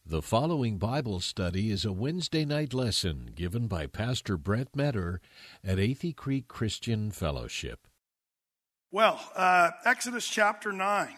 The following Bible study is a Wednesday night lesson given by Pastor Brett Metter at Athey Creek Christian Fellowship. Well, Exodus chapter 9.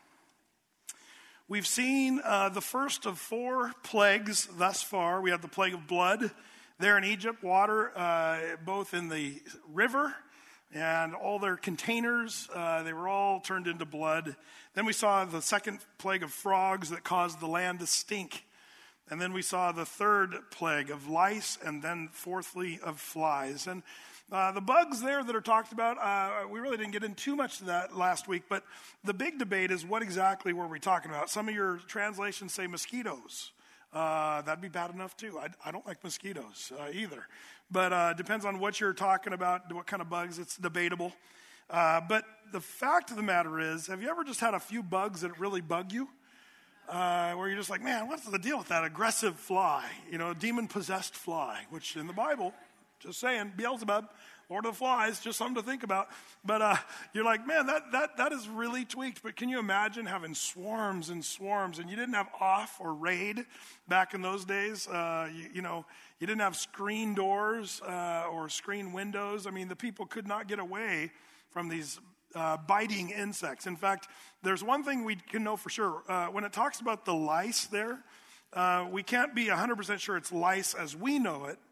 We've seen the first of 4 plagues thus far. We had the plague of blood there in Egypt, water both in the river and all their containers. They were all turned into blood. Then we saw the second plague of frogs that caused the land to stink. And then we saw the third plague of lice, and then fourthly of flies. And the bugs there that are talked about, we really didn't get into too much of that last week, but the big debate is what exactly were we talking about? Some of your translations say mosquitoes. That'd be bad enough too. I don't like mosquitoes either. But depends on what you're talking about, what kind of bugs, it's debatable. But the fact of the matter is, have you ever just had a few bugs that really bug you? Where you're just like, man, what's the deal with that aggressive fly? You know, demon-possessed fly, which in the Bible, just saying, Beelzebub, Lord of the Flies, just something to think about. But you're like, man, that is really tweaked. But can you imagine having swarms and swarms? And you didn't have off or raid back in those days. You didn't have screen doors or screen windows. I mean, the people could not get away from these biting insects. In fact, there's one thing we can know for sure. When it talks about the lice there, we can't be 100% sure it's lice as we know it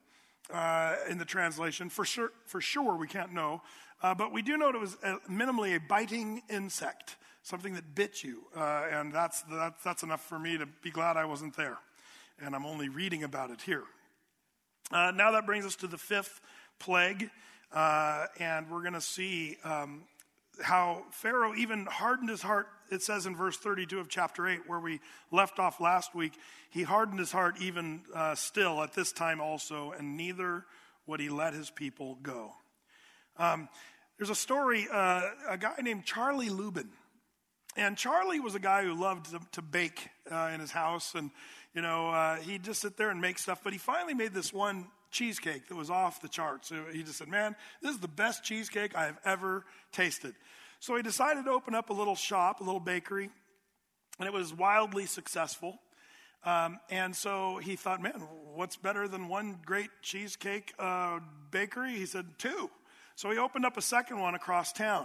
in the translation. For sure we can't know. But we do know it was minimally a biting insect, something that bit you. And that's enough for me to be glad I wasn't there. And I'm only reading about it here. Now that brings us to the 5th plague. And we're going to see how Pharaoh even hardened his heart. It says in verse 32 of chapter 8, where we left off last week, he hardened his heart even still at this time also, and neither would he let his people go. There's a story, a guy named Charlie Lubin. And Charlie was a guy who loved to bake in his house. And, he'd just sit there and make stuff. But he finally made this one cheesecake that was off the charts. So he just said, man, this is the best cheesecake I have ever tasted. So he decided to open up a little shop, a little bakery, and it was wildly successful. And so he thought, man, what's better than one great cheesecake bakery? He said, 2. So he opened up a second one across town.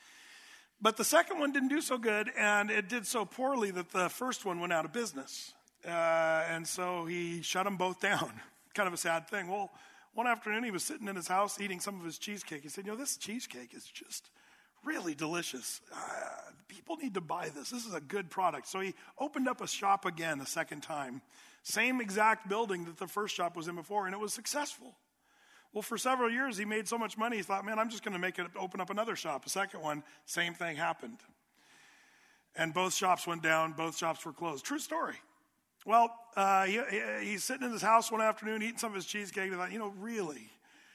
But the second one didn't do so good, and it did so poorly that the first one went out of business. And so he shut them both down. Kind of a sad thing. Well, one afternoon he was sitting in his house eating some of his cheesecake. He said, this cheesecake is just really delicious. People need to buy this. This is a good product. So he opened up a shop again a second time. Same exact building that the first shop was in before, and it was successful. Well, for several years he made so much money, he thought, man, I'm just going to open up another shop. A second one, same thing happened. And both shops went down. Both shops were closed. True story. Well, he's sitting in his house one afternoon eating some of his cheesecake. And he thought, really,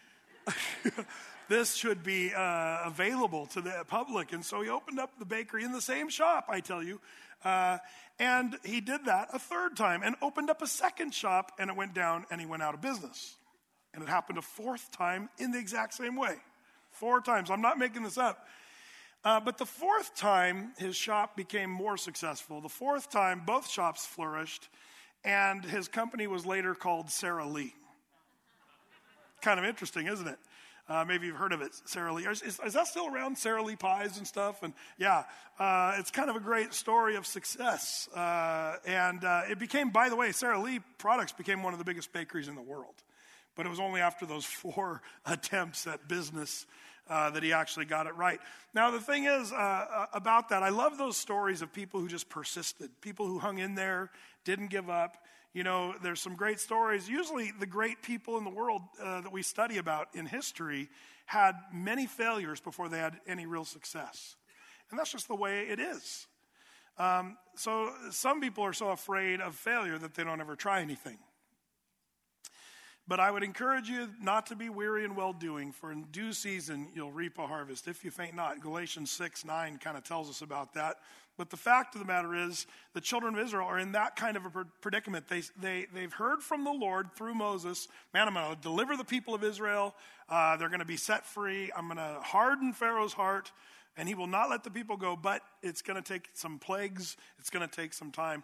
this should be available to the public. And so he opened up the bakery in the same shop, I tell you. And he did that a third time and opened up a second shop, and it went down, and he went out of business. And it happened a fourth time in the exact same way. 4 times. I'm not making this up. But the fourth time, his shop became more successful. The fourth time, both shops flourished, and his company was later called Sara Lee. Kind of interesting, isn't it? Maybe you've heard of it, Sara Lee. Is that still around, Sara Lee pies and stuff? And yeah, it's kind of a great story of success. And it became, by the way, Sara Lee products became one of the biggest bakeries in the world. But it was only after those 4 attempts at business that he actually got it right. Now, the thing is about that, I love those stories of people who just persisted, people who hung in there, didn't give up. There's some great stories. Usually the great people in the world that we study about in history had many failures before they had any real success. And that's just the way it is. So some people are so afraid of failure that they don't ever try anything. But I would encourage you not to be weary in well-doing, for in due season you'll reap a harvest, if you faint not. Galatians 6:9 kind of tells us about that. But the fact of the matter is, the children of Israel are in that kind of a predicament. They've heard from the Lord through Moses, man, I'm going to deliver the people of Israel. They're going to be set free. I'm going to harden Pharaoh's heart, and he will not let the people go. But it's going to take some plagues. It's going to take some time.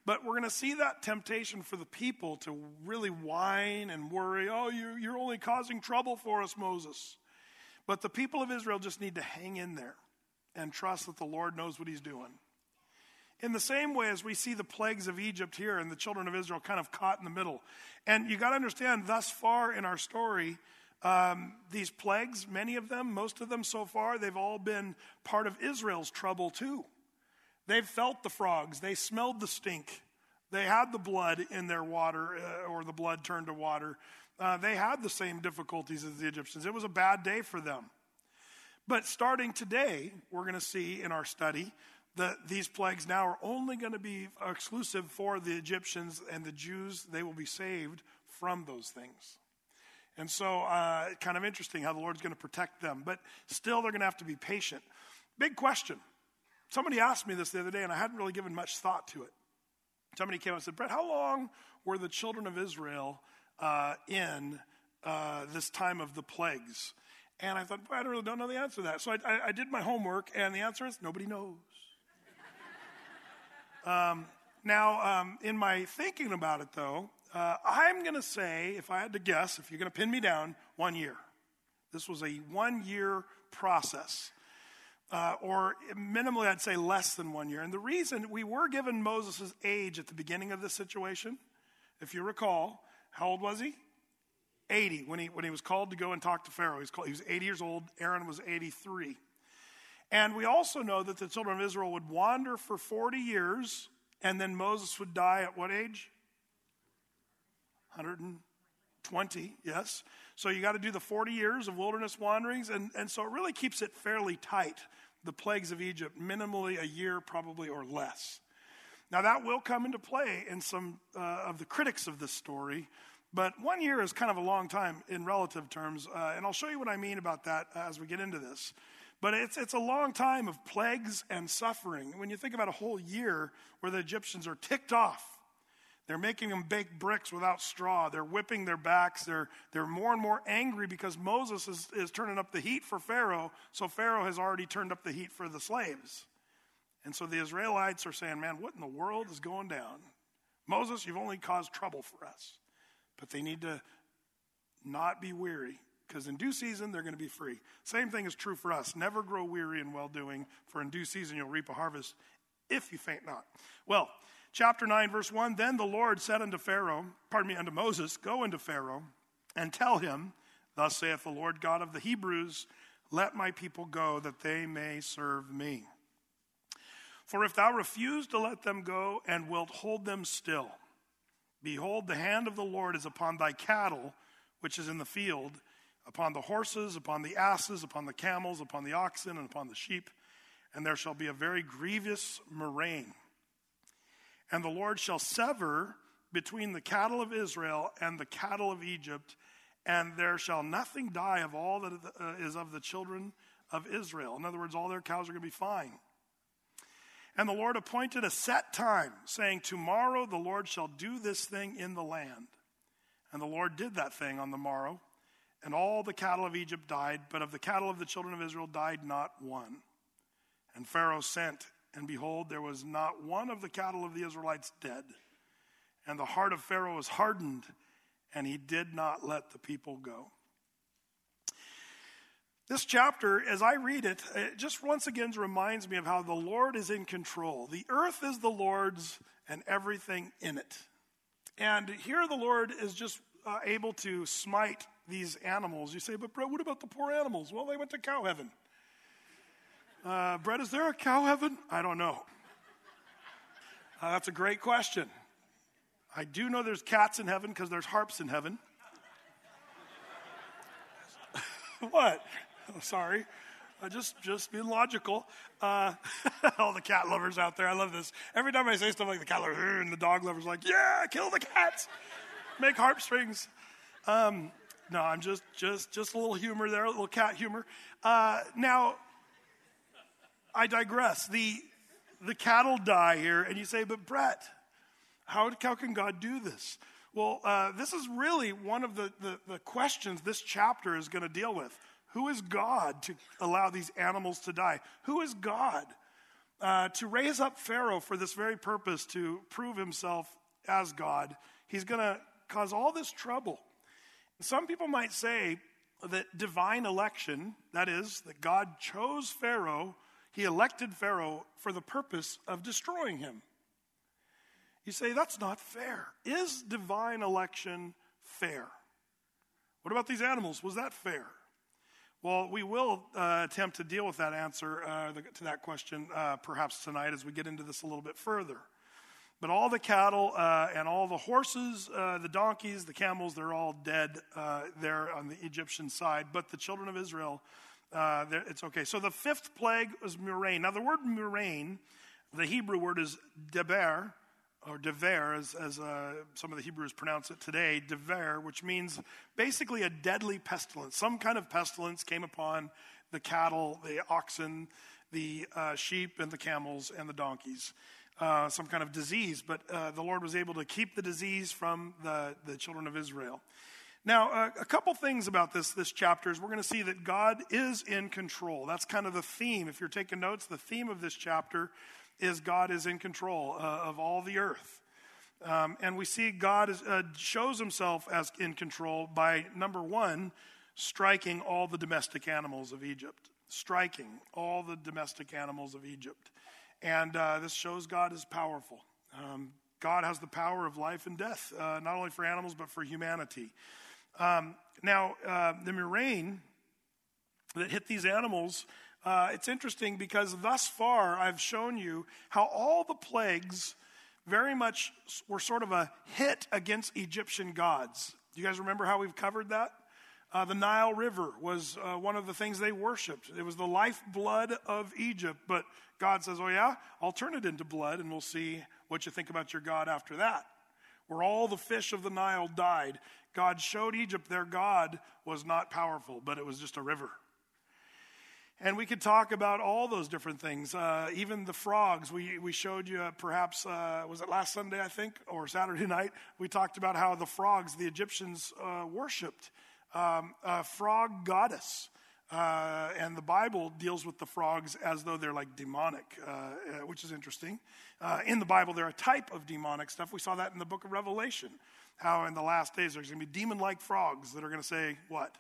But we're going to see that temptation for the people to really whine and worry. Oh, you're only causing trouble for us, Moses. But the people of Israel just need to hang in there and trust that the Lord knows what he's doing. In the same way as we see the plagues of Egypt here and the children of Israel kind of caught in the middle. And you got to understand, thus far in our story, these plagues, many of them, most of them so far, they've all been part of Israel's trouble too. They've felt the frogs. They smelled the stink. They had the blood in their water, or the blood turned to water. They had the same difficulties as the Egyptians. It was a bad day for them. But starting today, we're going to see in our study that these plagues now are only going to be exclusive for the Egyptians, and the Jews, they will be saved from those things. And so kind of interesting how the Lord's going to protect them. But still, they're going to have to be patient. Big question. Somebody asked me this the other day, and I hadn't really given much thought to it. Somebody came and said, Brett, how long were the children of Israel in this time of the plagues? And I thought, I really don't know the answer to that. So I did my homework, and the answer is nobody knows. In my thinking about it, though, I'm going to say, if I had to guess, if you're going to pin me down, 1 year. This was a 1 year process. Or minimally, I'd say less than 1 year. And the reason, we were given Moses' age at the beginning of this situation. If you recall, how old was he? 80 when he was called to go and talk to Pharaoh. He was 80 years old. Aaron was 83. And we also know that the children of Israel would wander for 40 years, and then Moses would die at what age? 120, yes. So you got to do the 40 years of wilderness wanderings, and so it really keeps it fairly tight, the plagues of Egypt, minimally a year probably or less. Now that will come into play in some of the critics of this story, but 1 year is kind of a long time in relative terms, and I'll show you what I mean about that as we get into this. But it's a long time of plagues and suffering. When you think about a whole year where the Egyptians are ticked off, they're making them bake bricks without straw. They're whipping their backs. They're more and more angry because Moses is turning up the heat for Pharaoh, so Pharaoh has already turned up the heat for the slaves. And so the Israelites are saying, man, what in the world is going down? Moses, you've only caused trouble for us. But they need to not be weary, because in due season, they're going to be free. Same thing is true for us. Never grow weary in well-doing, for in due season you'll reap a harvest if you faint not. Well, chapter 9, verse 1, then the Lord said unto Moses, go unto Pharaoh and tell him, thus saith the Lord God of the Hebrews, let my people go that they may serve me. For if thou refuse to let them go and wilt hold them still, behold, the hand of the Lord is upon thy cattle, which is in the field, upon the horses, upon the asses, upon the camels, upon the oxen, and upon the sheep, and there shall be a very grievous murrain. And the Lord shall sever between the cattle of Israel and the cattle of Egypt, and there shall nothing die of all that is of the children of Israel. In other words, all their cows are going to be fine. And the Lord appointed a set time, saying, tomorrow the Lord shall do this thing in the land. And the Lord did that thing on the morrow. And all the cattle of Egypt died, but of the cattle of the children of Israel died not one. And Pharaoh sent, and behold, there was not one of the cattle of the Israelites dead. And the heart of Pharaoh was hardened, and he did not let the people go. This chapter, as I read it, it just once again reminds me of how the Lord is in control. The earth is the Lord's and everything in it. And here the Lord is just able to smite these animals. You say, but Brett, what about the poor animals? Well, they went to cow heaven. Brett, is there a cow heaven? I don't know. That's a great question. I do know there's cats in heaven because there's harps in heaven. What? Oh, sorry. Just being logical. All the cat lovers out there, I love this. Every time I say stuff like the cat lover and the dog lovers like, yeah, kill the cats. Make harp strings. No, I'm just a little humor there, a little cat humor. Now, I digress. The cattle die here, and you say, but Brett, how can God do this? Well, this is really one of the questions this chapter is going to deal with. Who is God to allow these animals to die? Who is God? to raise up Pharaoh for this very purpose, to prove himself as God. He's going to cause all this trouble. Some people might say that divine election, that is, that God chose Pharaoh, he elected Pharaoh for the purpose of destroying him. You say, that's not fair. Is divine election fair? What about these animals? Was that fair? Well, we will attempt to deal with that answer to that question perhaps tonight as we get into this a little bit further. But all the cattle and all the horses, the donkeys, the camels, they're all dead there on the Egyptian side. But the children of Israel, it's okay. So the fifth plague was murrain. Now the word murrain, the Hebrew word is deber, or dever, as some of the Hebrews pronounce it today, dever, which means basically a deadly pestilence. Some kind of pestilence came upon the cattle, the oxen, the sheep, and the camels, and the donkeys. Some kind of disease, but the Lord was able to keep the disease from the children of Israel. Now, a couple things about this chapter is we're going to see that God is in control. That's kind of the theme. If you're taking notes, the theme of this chapter is God is in control of all the earth. And we see God shows himself as in control by, number one, striking all the domestic animals of Egypt. Striking all the domestic animals of Egypt. And this shows God is powerful. God has the power of life and death, not only for animals, but for humanity. Now, the murrain that hit these animals, it's interesting because thus far I've shown you how all the plagues very much were sort of a hit against Egyptian gods. Do you guys remember how we've covered that? The Nile River was one of the things they worshipped. It was the lifeblood of Egypt. But God says, oh yeah, I'll turn it into blood and we'll see what you think about your God after that. Where all the fish of the Nile died, God showed Egypt their God was not powerful, but it was just a river. And we could talk about all those different things. Even the frogs, we showed you perhaps, was it last Sunday, I think, or Saturday night? We talked about how the frogs, the Egyptians worshipped a frog goddess. And the Bible deals with the frogs as though they're like demonic, which is interesting. In the Bible, they're a type of demonic stuff. We saw that in the book of Revelation, how in the last days there's going to be demon-like frogs that are going to say what?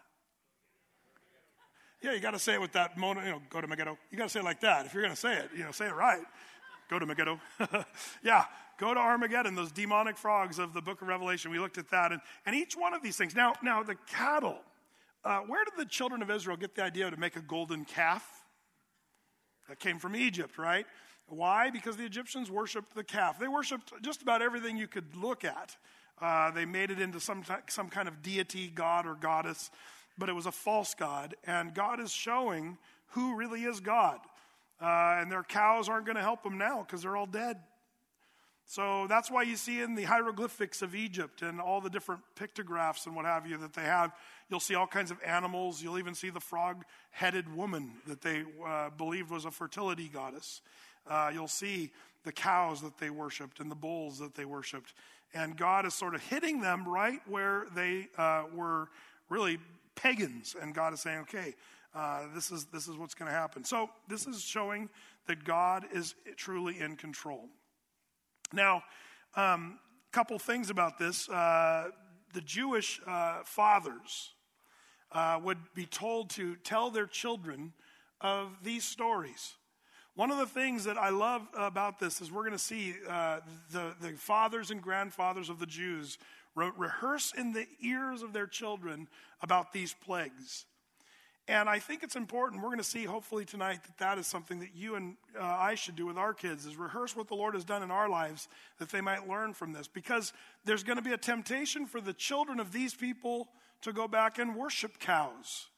Yeah, you got to say it with that, go to Megiddo. You got to say it like that. If you're going to say it, say it right. Go to Megiddo. Yeah, go to Armageddon, those demonic frogs of the book of Revelation. We looked at that. And each one of these things. Now the cattle. Where did the children of Israel get the idea to make a golden calf? That came from Egypt, right? Why? Because the Egyptians worshipped the calf. They worshipped just about everything you could look at. They made it into some kind of deity, god or goddess, but it was a false god. And God is showing who really is God. And their cows aren't going to help them now because they're all dead. So that's why you see in the hieroglyphics of Egypt and all the different pictographs and what have you that they have, you'll see all kinds of animals. You'll even see the frog-headed woman that they believed was a fertility goddess. You'll see the cows that they worshipped and the bulls that they worshipped. And God is sort of hitting them right where they were really pagans. And God is saying, okay, this is what's going to happen. So this is showing that God is truly in control. Now, a couple things about this. The Jewish fathers would be told to tell their children of these stories. One of the things that I love about this is we're going to see the fathers and grandfathers of the Jews rehearse in the ears of their children about these plagues. And I think it's important. We're going to see hopefully tonight that is something that you and I should do with our kids, is rehearse what the Lord has done in our lives that they might learn from this. Because there's going to be a temptation for the children of these people to go back and worship cows.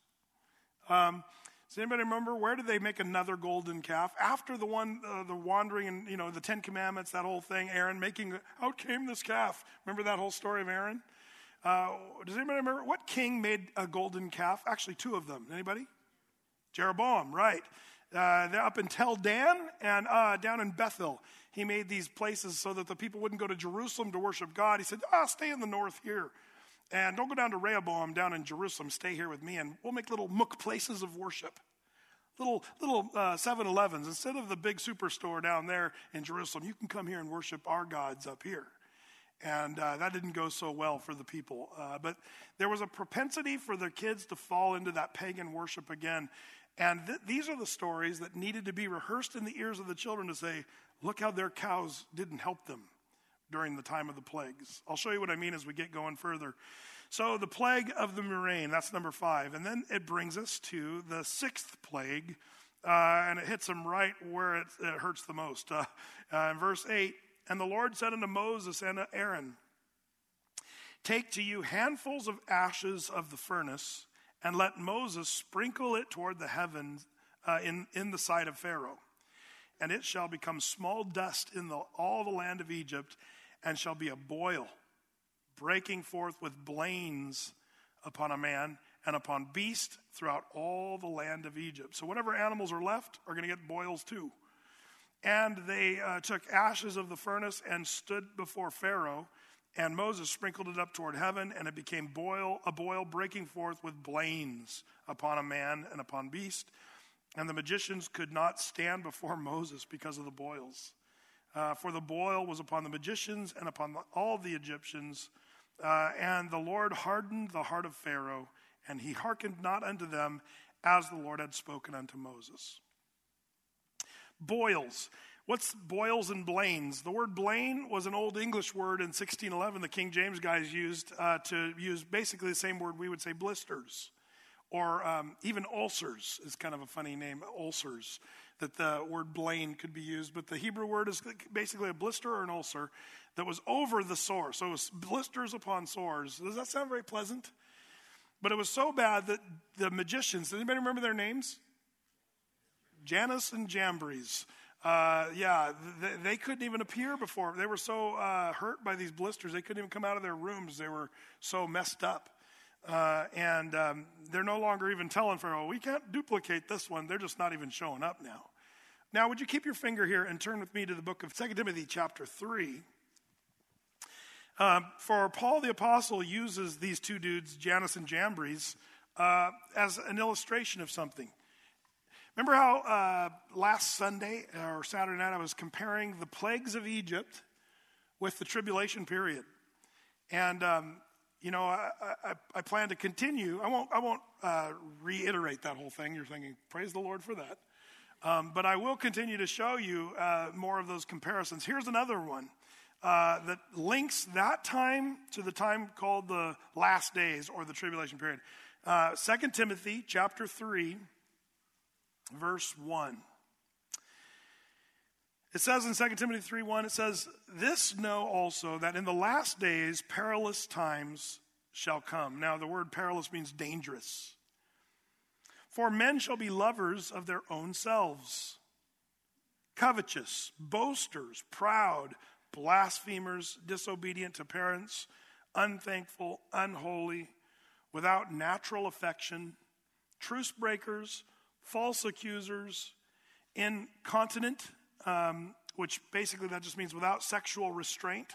Does anybody remember where did they make another golden calf? After the wandering and, the 10 Commandments, that whole thing, Aaron out came this calf. Remember that whole story of Aaron? Does anybody remember what king made a golden calf? Actually, two of them. Anybody? Jeroboam, right. They're up in Tel Dan and down in Bethel. He made these places so that the people wouldn't go to Jerusalem to worship God. He said, stay in the north here. And don't go down to Rehoboam down in Jerusalem. Stay here with me and we'll make little places of worship. little 7-Elevens. Instead of the big superstore down there in Jerusalem, you can come here and worship our gods up here. And that didn't go so well for the people. But there was a propensity for their kids to fall into that pagan worship again. And these are the stories that needed to be rehearsed in the ears of the children to say, look how their cows didn't help them during the time of the plagues. I'll show you what I mean as we get going further. So the plague of the murrain, that's number 5. And then it brings us to the 6th plague, and it hits them right where it hurts the most. In verse 8, and the Lord said unto Moses and Aaron, take to you handfuls of ashes of the furnace, and let Moses sprinkle it toward the heavens in the sight of Pharaoh. And it shall become small dust in all the land of Egypt, and shall be a boil, breaking forth with blains upon a man and upon beast throughout all the land of Egypt. So whatever animals are left are going to get boils too. And they took ashes of the furnace and stood before Pharaoh, and Moses sprinkled it up toward heaven, and it became a boil breaking forth with blains upon a man and upon beast. And the magicians could not stand before Moses because of the boils. For the boil was upon the magicians and upon all the Egyptians. And the Lord hardened the heart of Pharaoh, and he hearkened not unto them as the Lord had spoken unto Moses. Boils. What's boils and blains? The word blain was an old English word in 1611 the King James guys used to use basically the same word we would say blisters. Or even ulcers is kind of a funny name, ulcers, that the word blain could be used. But the Hebrew word is basically a blister or an ulcer that was over the sore. So it was blisters upon sores. Does that sound very pleasant? But it was so bad that the magicians, does anybody remember their names? Jannes and Jambres. They couldn't even appear before. They were so hurt by these blisters, they couldn't even come out of their rooms. They were so messed up. And they're no longer even telling Pharaoh, we can't duplicate this one. They're just not even showing up now. Now, would you keep your finger here and turn with me to the book of 2 Timothy chapter 3. For Paul the Apostle uses these two dudes, Jannes and Jambres, as an illustration of something. Remember how last Sunday or Saturday night I was comparing the plagues of Egypt with the tribulation period? And I plan to continue. I won't reiterate that whole thing. You're thinking, praise the Lord for that. But I will continue to show you more of those comparisons. Here's another one that links that time to the time called the last days or the tribulation period. 2 Timothy chapter 3, verse 1. It says in 2 Timothy 3:1, it says, this know also that in the last days perilous times shall come. Now the word perilous means dangerous. For men shall be lovers of their own selves, covetous, boasters, proud, blasphemers, disobedient to parents, unthankful, unholy, without natural affection, truce breakers, false accusers, incontinent, which basically that just means without sexual restraint,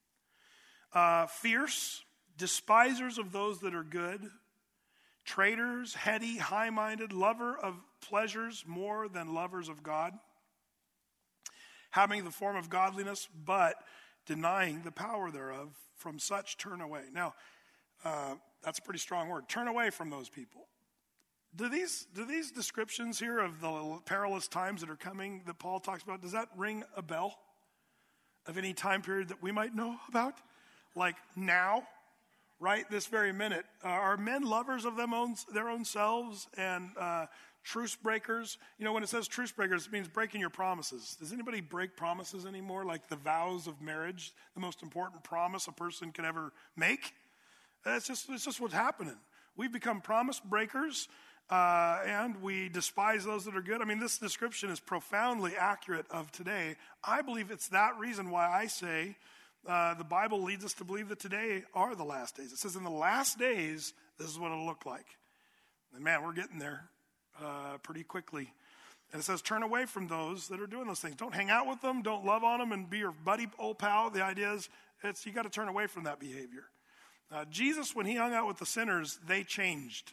fierce, despisers of those that are good, traitors, heady, high-minded, lover of pleasures more than lovers of God, having the form of godliness, but denying the power thereof. From such turn away. Now, that's a pretty strong word. Turn away from those people. Do these descriptions here of the perilous times that are coming that Paul talks about, does that ring a bell of any time period that we might know about? Like now, right this very minute. Are men lovers of their own selves and truce breakers? You know, when it says truce breakers, it means breaking your promises. Does anybody break promises anymore? Like the vows of marriage, the most important promise a person can ever make? It's just what's happening. We've become promise breakers. And we despise those that are good. I mean, this description is profoundly accurate of today. I believe it's that reason why I say the Bible leads us to believe that today are the last days. It says in the last days, this is what it'll look like. And man, we're getting there pretty quickly. And it says, turn away from those that are doing those things. Don't hang out with them. Don't love on them and be your buddy, old pal. The idea is you got to turn away from that behavior. Jesus, when he hung out with the sinners, they changed.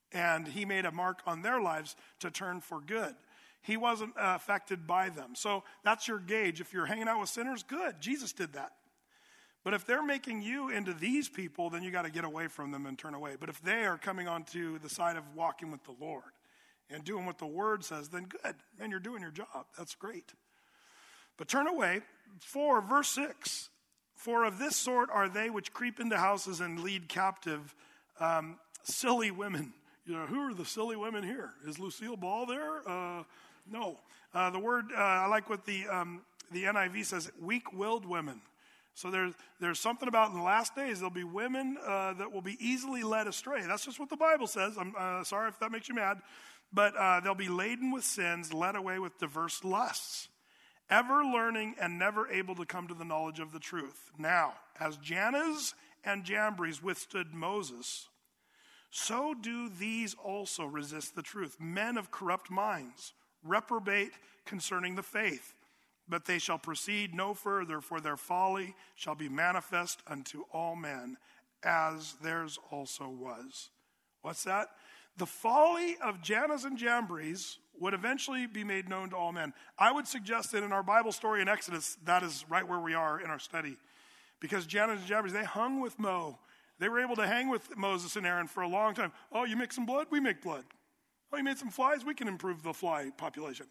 And he made a mark on their lives to turn for good. He wasn't affected by them. So that's your gauge. If you're hanging out with sinners, good. Jesus did that. But if they're making you into these people, then you got to get away from them and turn away. But if they are coming onto the side of walking with the Lord and doing what the Word says, then good. Man, you're doing your job. That's great. But turn away. 4, verse 6. For of this sort are they which creep into houses and lead captive silly women. You know, who are the silly women here? Is Lucille Ball there? No. The word, I like what the NIV says, weak-willed women. So there's something about in the last days, there'll be women that will be easily led astray. That's just what the Bible says. I'm sorry if that makes you mad. But they'll be laden with sins, led away with diverse lusts, ever learning and never able to come to the knowledge of the truth. Now, as Jannes and Jambres withstood Moses, so do these also resist the truth. Men of corrupt minds, reprobate concerning the faith. But they shall proceed no further, for their folly shall be manifest unto all men, as theirs also was. What's that? The folly of Jannes and Jambres would eventually be made known to all men. I would suggest that in our Bible story in Exodus, that is right where we are in our study. Because Jannes and Jambres, they hung with Mo. They were able to hang with Moses and Aaron for a long time. Oh, you make some blood? We make blood. Oh, you made some flies? We can improve the fly population.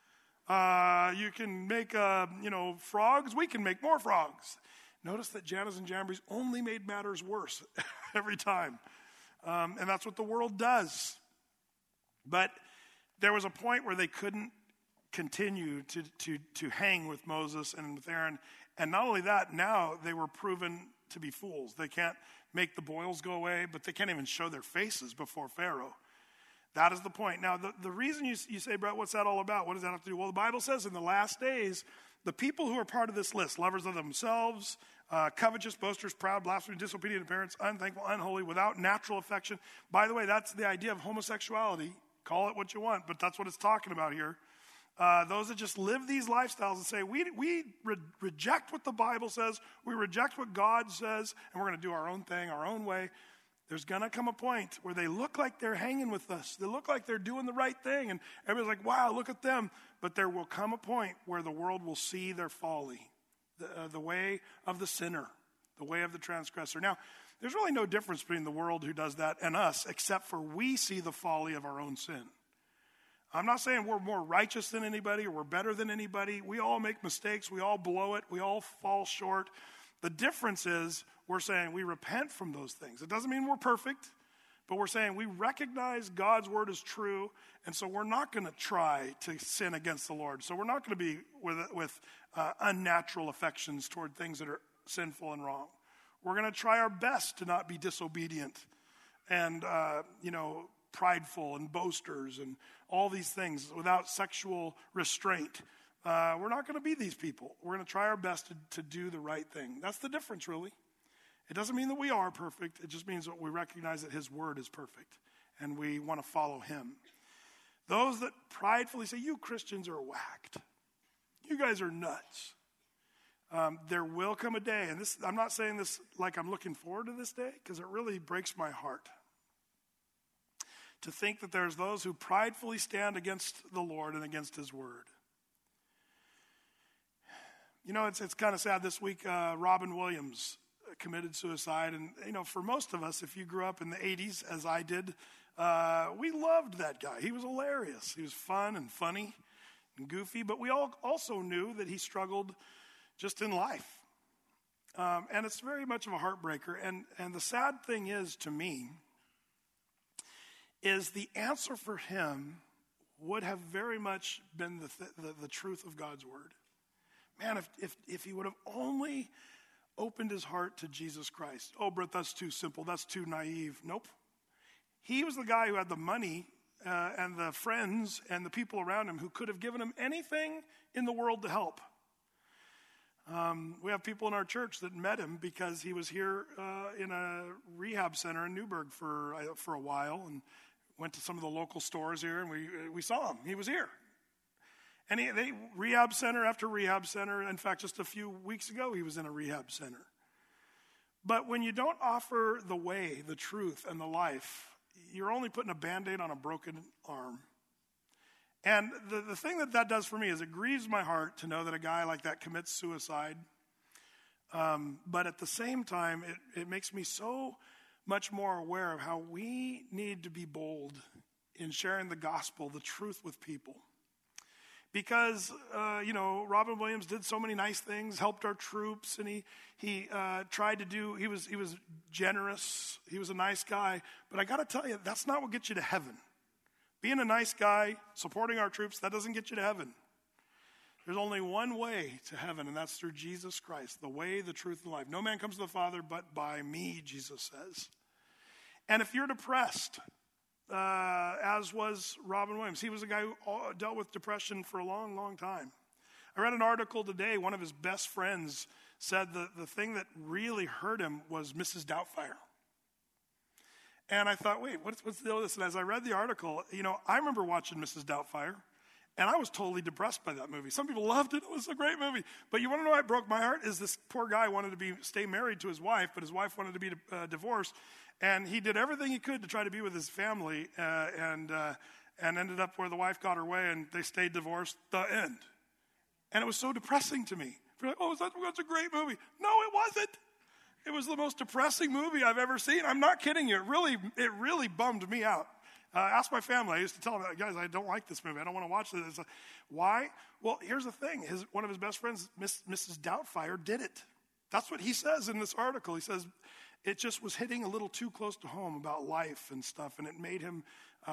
You can make, frogs. We can make more frogs. Notice that Jannes and Jambres only made matters worse every time. And that's what the world does. But there was a point where they couldn't continue to hang with Moses and with Aaron. And not only that, now they were proven to be fools. They can't make the boils go away, but they can't even show their faces before Pharaoh. That is the point. Now, the reason you say, Brett, what's that all about? What does that have to do? Well, the Bible says in the last days, the people who are part of this list, lovers of themselves, covetous, boasters, proud, blasphemous, disobedient parents, unthankful, unholy, without natural affection. By the way, that's the idea of homosexuality. Call it what you want, but that's what it's talking about here. Those that just live these lifestyles and say, we reject what the Bible says, we reject what God says, and we're going to do our own thing, our own way. There's going to come a point where they look like they're hanging with us. They look like they're doing the right thing. And everybody's like, wow, look at them. But there will come a point where the world will see their folly, the way of the sinner, the way of the transgressor. Now, there's really no difference between the world who does that and us, except for we see the folly of our own sin. I'm not saying we're more righteous than anybody or we're better than anybody. We all make mistakes. We all blow it. We all fall short. The difference is we're saying we repent from those things. It doesn't mean we're perfect, but we're saying we recognize God's word is true, and so we're not going to try to sin against the Lord. So we're not going to be with unnatural affections toward things that are sinful and wrong. We're going to try our best to not be disobedient and, prideful and boasters and all these things without sexual restraint. We're not going to be these people. We're going to try our best to do the right thing. That's the difference, really. It doesn't mean that we are perfect. It just means that we recognize that his word is perfect, and we want to follow him. Those that pridefully say, you Christians are whacked. You guys are nuts. There will come a day, and I'm not saying this like I'm looking forward to this day, because it really breaks my heart to think that there's those who pridefully stand against the Lord and against his word. You know, it's kind of sad. This week, Robin Williams committed suicide. And, for most of us, if you grew up in the 80s, as I did, we loved that guy. He was hilarious. He was fun and funny and goofy. But we all also knew that he struggled just in life. And it's very much of a heartbreaker. And the sad thing is, to me, is the answer for him would have very much been the truth of God's word. Man, if he would have only opened his heart to Jesus Christ. Oh, Brett, that's too simple. That's too naive. Nope. He was the guy who had the money and the friends and the people around him who could have given him anything in the world to help. We have people in our church that met him because he was here in a rehab center in Newburgh for a while, and went to some of the local stores here, and we saw him. He was here. And they rehab center after rehab center. In fact, just a few weeks ago, he was in a rehab center. But when you don't offer the way, the truth, and the life, you're only putting a Band-Aid on a broken arm. And the thing that does for me is it grieves my heart to know that a guy like that commits suicide. But at the same time, it makes me so much more aware of how we need to be bold in sharing the gospel, the truth with people. Because, Robin Williams did so many nice things, helped our troops, and he tried to do, he was generous, he was a nice guy. But I got to tell you, that's not what gets you to heaven. Being a nice guy, supporting our troops, that doesn't get you to heaven. There's only one way to heaven, and that's through Jesus Christ, the way, the truth, and life. No man comes to the Father but by me, Jesus says. And if you're depressed, as was Robin Williams, he was a guy who dealt with depression for a long, long time. I read an article today, one of his best friends said the thing that really hurt him was Mrs. Doubtfire. And I thought, wait, what's the deal with this? And as I read the article, I remember watching Mrs. Doubtfire, and I was totally depressed by that movie. Some people loved it. It was a great movie. But you want to know why it broke my heart? Is this poor guy wanted to stay married to his wife, but his wife wanted to be divorced. And he did everything he could to try to be with his family, and ended up where the wife got her way, and they stayed divorced, the end. And it was so depressing to me. Like, that's a great movie. No, it wasn't. It was the most depressing movie I've ever seen. I'm not kidding you. It really bummed me out. Ask my family. I used to tell them, guys, I don't like this movie. I don't want to watch this. Why? Well, here's the thing. One of his best friends, Mrs. Doubtfire, did it. That's what he says in this article. He says it just was hitting a little too close to home about life and stuff, and it made him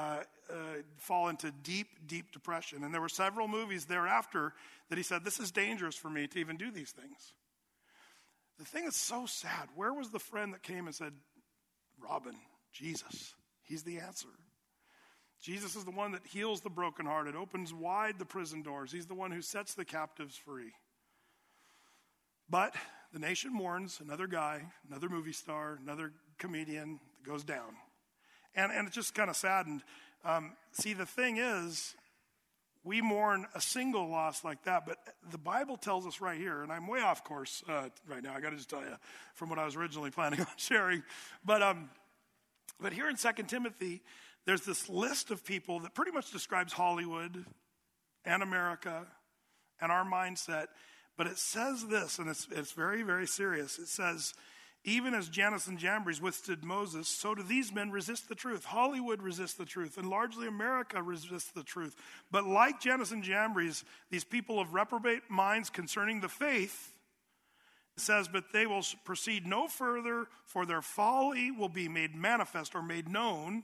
fall into deep, deep depression. And there were several movies thereafter that he said, this is dangerous for me to even do these things. The thing that's so sad, where was the friend that came and said, Robin, Jesus, he's the answer. Jesus is the one that heals the brokenhearted, opens wide the prison doors. He's the one who sets the captives free. But the nation mourns another guy, another movie star, another comedian that goes down. And it's just kind of saddened. See, the thing is, we mourn a single loss like that, but the Bible tells us right here, and I'm way off course right now, I got to just tell you, from what I was originally planning on sharing. But here in 2 Timothy, there's this list of people that pretty much describes Hollywood and America and our mindset. But it says this, and it's very, very serious. It says, even as Jannes and Jambres withstood Moses, so do these men resist the truth. Hollywood resists the truth, and largely America resists the truth. But like Jannes and Jambres, these people of reprobate minds concerning the faith, it says, but they will proceed no further, for their folly will be made manifest or made known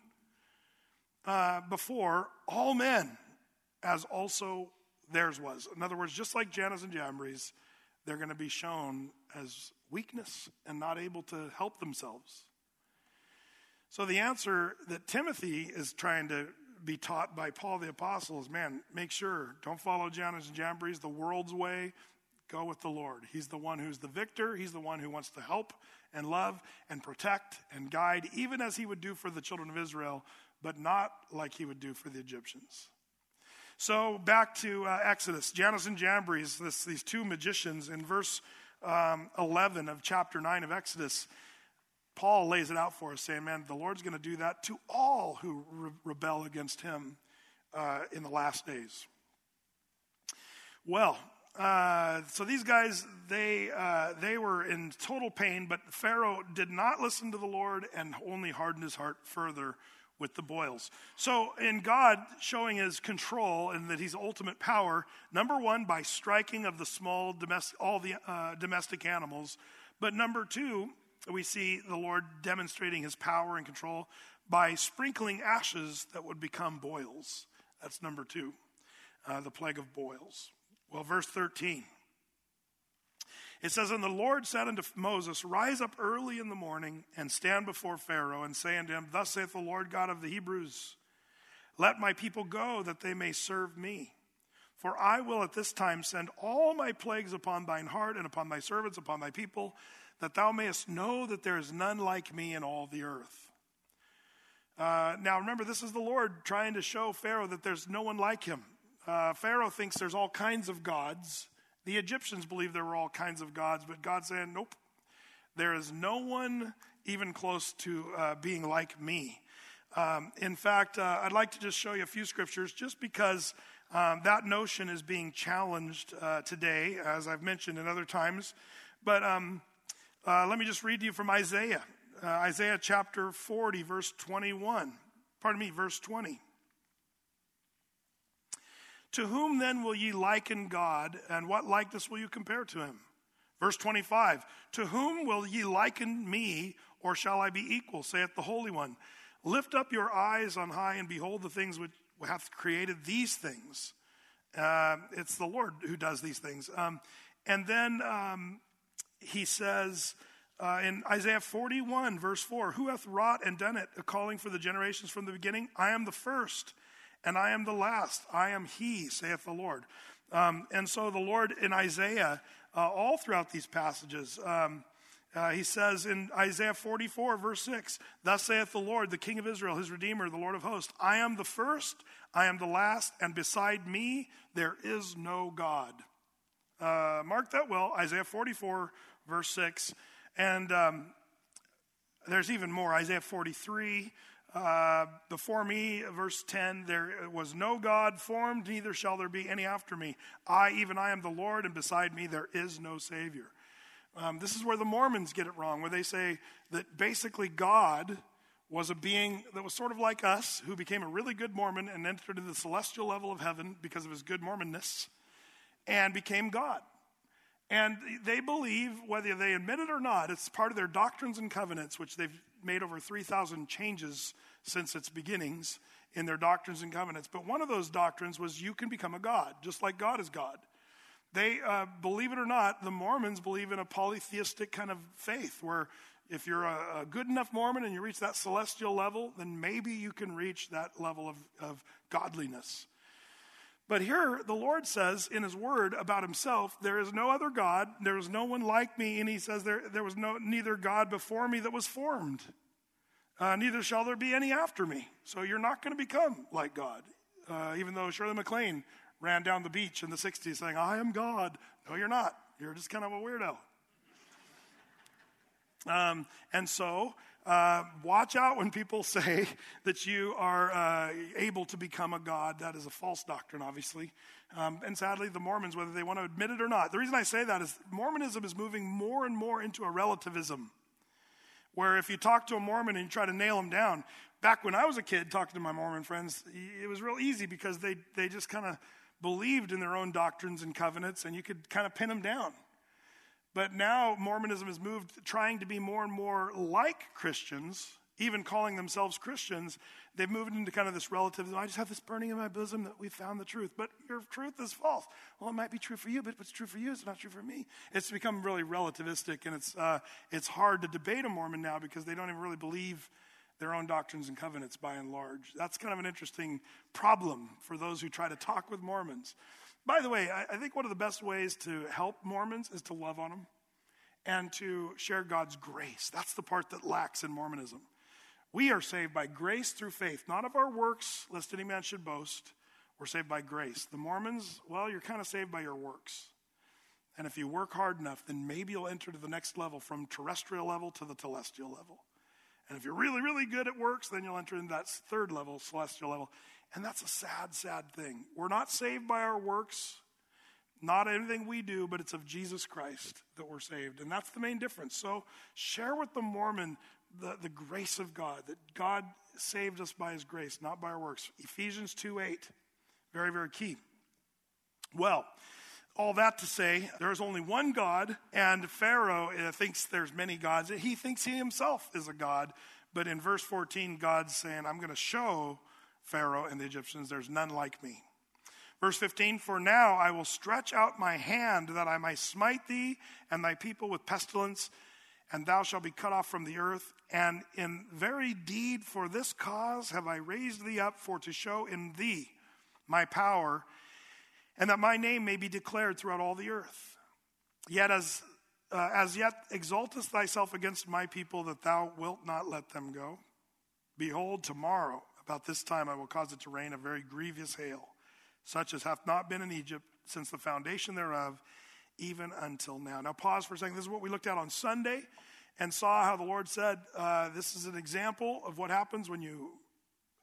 before all men, as also theirs was. In other words, just like Jannes and Jambres, they're going to be shown as weakness and not able to help themselves. So the answer that Timothy is trying to be taught by Paul the Apostle is, man, make sure, don't follow Jannes and Jambres, the world's way. Go with the Lord. He's the one who's the victor. He's the one who wants to help and love and protect and guide, even as he would do for the children of Israel, but not like he would do for the Egyptians. So back to Exodus, Jannes and Jambres, these two magicians. In verse 11 of chapter 9 of Exodus, Paul lays it out for us, saying, man, the Lord's going to do that to all who rebel against him in the last days. Well, so these guys, they were in total pain, but Pharaoh did not listen to the Lord and only hardened his heart further with the boils. So in God showing his control and that he's ultimate power, number one, by striking of the small domestic animals. But number two, we see the Lord demonstrating his power and control by sprinkling ashes that would become boils. That's number two, the plague of boils. Well, verse 13. It says, and the Lord said unto Moses, rise up early in the morning and stand before Pharaoh and say unto him, thus saith the Lord God of the Hebrews, let my people go that they may serve me. For I will at this time send all my plagues upon thine heart and upon thy servants, upon thy people, that thou mayest know that there is none like me in all the earth. Now remember, this is the Lord trying to show Pharaoh that there's no one like him. Pharaoh thinks there's all kinds of gods. The Egyptians believed there were all kinds of gods, but God's saying, nope, there is no one even close to being like me. In fact, I'd like to just show you a few scriptures just because that notion is being challenged today, as I've mentioned in other times. But let me just read to you from Isaiah. Isaiah chapter 40, verse 21. Verse 20. To whom then will ye liken God, and what likeness will you compare to him? Verse 25. To whom will ye liken me, or shall I be equal, saith the Holy One? Lift up your eyes on high, and behold the things which hath created these things. It's the Lord who does these things. And then he says in Isaiah 41, verse 4, who hath wrought and done it, calling for the generations from the beginning? I am the first, and I am the last. I am he, saith the Lord. And so the Lord in Isaiah, all throughout these passages, he says in Isaiah 44, verse 6, thus saith the Lord, the King of Israel, his Redeemer, the Lord of hosts, I am the first, I am the last, and beside me there is no God. Mark that well, Isaiah 44, verse 6. And there's even more, Isaiah 43, before me, verse 10, there was no God formed, neither shall there be any after me. Even I am the Lord, and beside me there is no Savior. This is where the Mormons get it wrong, where they say that basically God was a being that was sort of like us, who became a really good Mormon and entered into the celestial level of heaven because of his good Mormonness, and became God. And they believe, whether they admit it or not, it's part of their doctrines and covenants, which they've made over 3,000 changes since its beginnings in their doctrines and covenants. But one of those doctrines was you can become a God, just like God is God. They, believe it or not, the Mormons believe in a polytheistic kind of faith where if you're a good enough Mormon and you reach that celestial level, then maybe you can reach that level of godliness. But here the Lord says in his word about himself, there is no other God, there is no one like me, and he says there was neither God before me that was formed, neither shall there be any after me. So you're not going to become like God, even though Shirley MacLaine ran down the beach in the 60s saying, I am God. No, you're not. You're just kind of a weirdo. And so watch out when people say that you are able to become a God. That is a false doctrine, obviously. And sadly, the Mormons, whether they want to admit it or not, the reason I say that is Mormonism is moving more and more into a relativism, where if you talk to a Mormon and you try to nail him down, back when I was a kid talking to my Mormon friends, it was real easy because they just kind of believed in their own doctrines and covenants, and you could kind of pin them down. But now Mormonism has moved, trying to be more and more like Christians, even calling themselves Christians. They've moved into kind of this relativism. I just have this burning in my bosom that we found the truth. But your truth is false. Well, it might be true for you, but if it's true for you, it's not true for me. It's become really relativistic, and it's hard to debate a Mormon now because they don't even really believe their own doctrines and covenants by and large. That's kind of an interesting problem for those who try to talk with Mormons. By the way, I think one of the best ways to help Mormons is to love on them and to share God's grace. That's the part that lacks in Mormonism. We are saved by grace through faith, not of our works, lest any man should boast. We're saved by grace. The Mormons, well, you're kind of saved by your works. And if you work hard enough, then maybe you'll enter to the next level, from terrestrial level to the telestial level. And if you're really, really good at works, then you'll enter into that third level, celestial level. And that's a sad, sad thing. We're not saved by our works, not anything we do, but it's of Jesus Christ that we're saved. And that's the main difference. So share with the Mormon the grace of God, that God saved us by his grace, not by our works. Ephesians 2:8, very, very key. Well, all that to say, there is only one God, and Pharaoh thinks there's many gods. He thinks he himself is a god. But in verse 14, God's saying, I'm going to show Pharaoh and the Egyptians there's none like me. Verse 15, for now I will stretch out my hand that I might smite thee and thy people with pestilence, and thou shalt be cut off from the earth. And in very deed for this cause have I raised thee up, for to show in thee my power, and that my name may be declared throughout all the earth. Yet as yet exaltest thyself against my people, that thou wilt not let them go. Behold, tomorrow about this time I will cause it to rain a very grievous hail, such as hath not been in Egypt since the foundation thereof, even until now. Now pause for a second. This is what we looked at on Sunday and saw how the Lord said, this is an example of what happens when you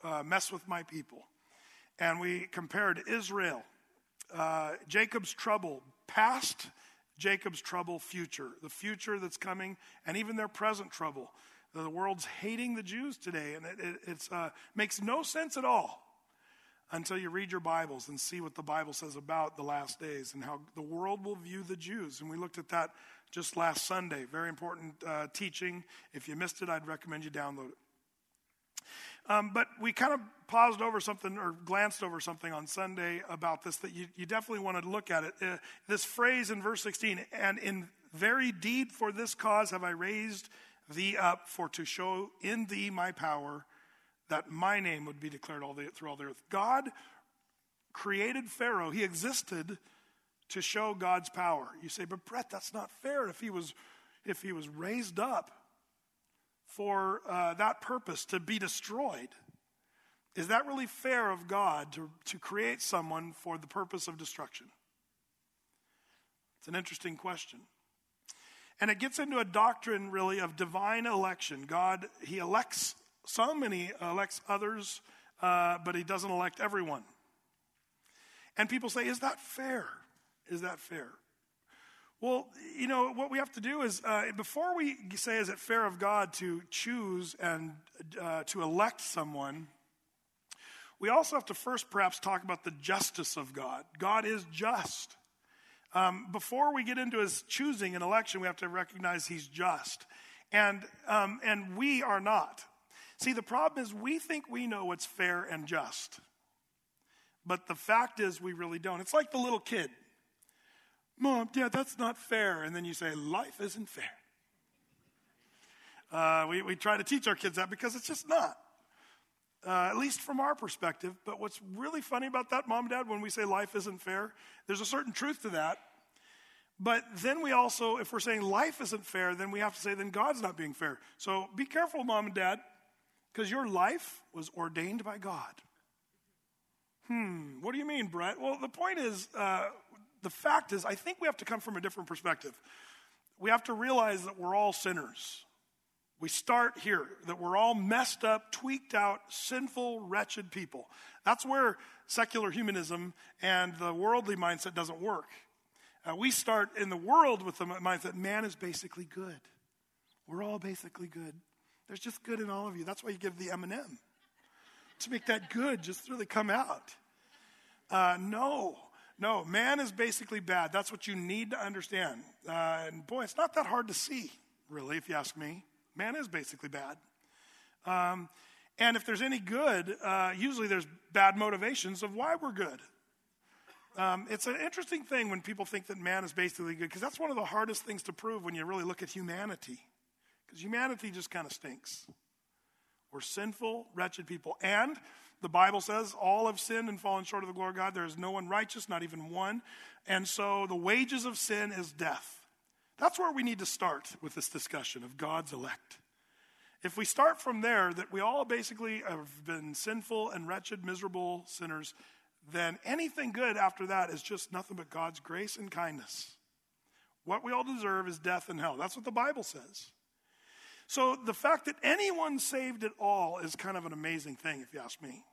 mess with my people. And we compared Israel, Jacob's trouble, past, Jacob's trouble, future, the future that's coming, and even their present trouble. The world's hating the Jews today, and it makes no sense at all until you read your Bibles and see what the Bible says about the last days and how the world will view the Jews. And we looked at that just last Sunday. Very important teaching. If you missed it, I'd recommend you download it. But we kind of paused over something or glanced over something on Sunday about this that you definitely want to look at it. This phrase in verse 16, and in very deed for this cause have I raised thee up, for to show in thee my power, that my name would be declared through all the earth. God created Pharaoh. He existed to show God's power. You say, but Brett, that's not fair. If he was raised up for that purpose, to be destroyed, is that really fair of God to create someone for the purpose of destruction? It's an interesting question. And it gets into a doctrine, really, of divine election. God, he elects some and he elects others, but he doesn't elect everyone. And people say, is that fair? Is that fair? Well, what we have to do is, before we say, is it fair of God to choose and to elect someone, we also have to first perhaps talk about the justice of God. God is just. Before we get into his choosing and election, we have to recognize he's just. And we are not. See, the problem is we think we know what's fair and just. But the fact is we really don't. It's like the little kid. Mom, Dad, that's not fair. And then you say, life isn't fair. We try to teach our kids that because it's just not. At least from our perspective. But what's really funny about that, Mom and Dad, when we say life isn't fair, there's a certain truth to that. But then we also, if we're saying life isn't fair, then we have to say, then God's not being fair. So be careful, Mom and Dad, because your life was ordained by God. What do you mean, Brett? Well, the point is, the fact is, I think we have to come from a different perspective. We have to realize that we're all sinners. We start here, that we're all messed up, tweaked out, sinful, wretched people. That's where secular humanism and the worldly mindset doesn't work. We start in the world with the mindset, man is basically good. We're all basically good. There's just good in all of you. That's why you give the M&M. To make that good just really come out. No, man is basically bad. That's what you need to understand. And boy, it's not that hard to see, really, if you ask me. Man is basically bad. And if there's any good, usually there's bad motivations of why we're good. It's an interesting thing when people think that man is basically good, because that's one of the hardest things to prove when you really look at humanity. Because humanity just kind of stinks. We're sinful, wretched people. And the Bible says all have sinned and fallen short of the glory of God. There is no one righteous, not even one. And so the wages of sin is death. That's where we need to start with this discussion of God's elect. If we start from there, that we all basically have been sinful and wretched, miserable sinners, then anything good after that is just nothing but God's grace and kindness. What we all deserve is death and hell. That's what the Bible says. So the fact that anyone's saved at all is kind of an amazing thing, if you ask me.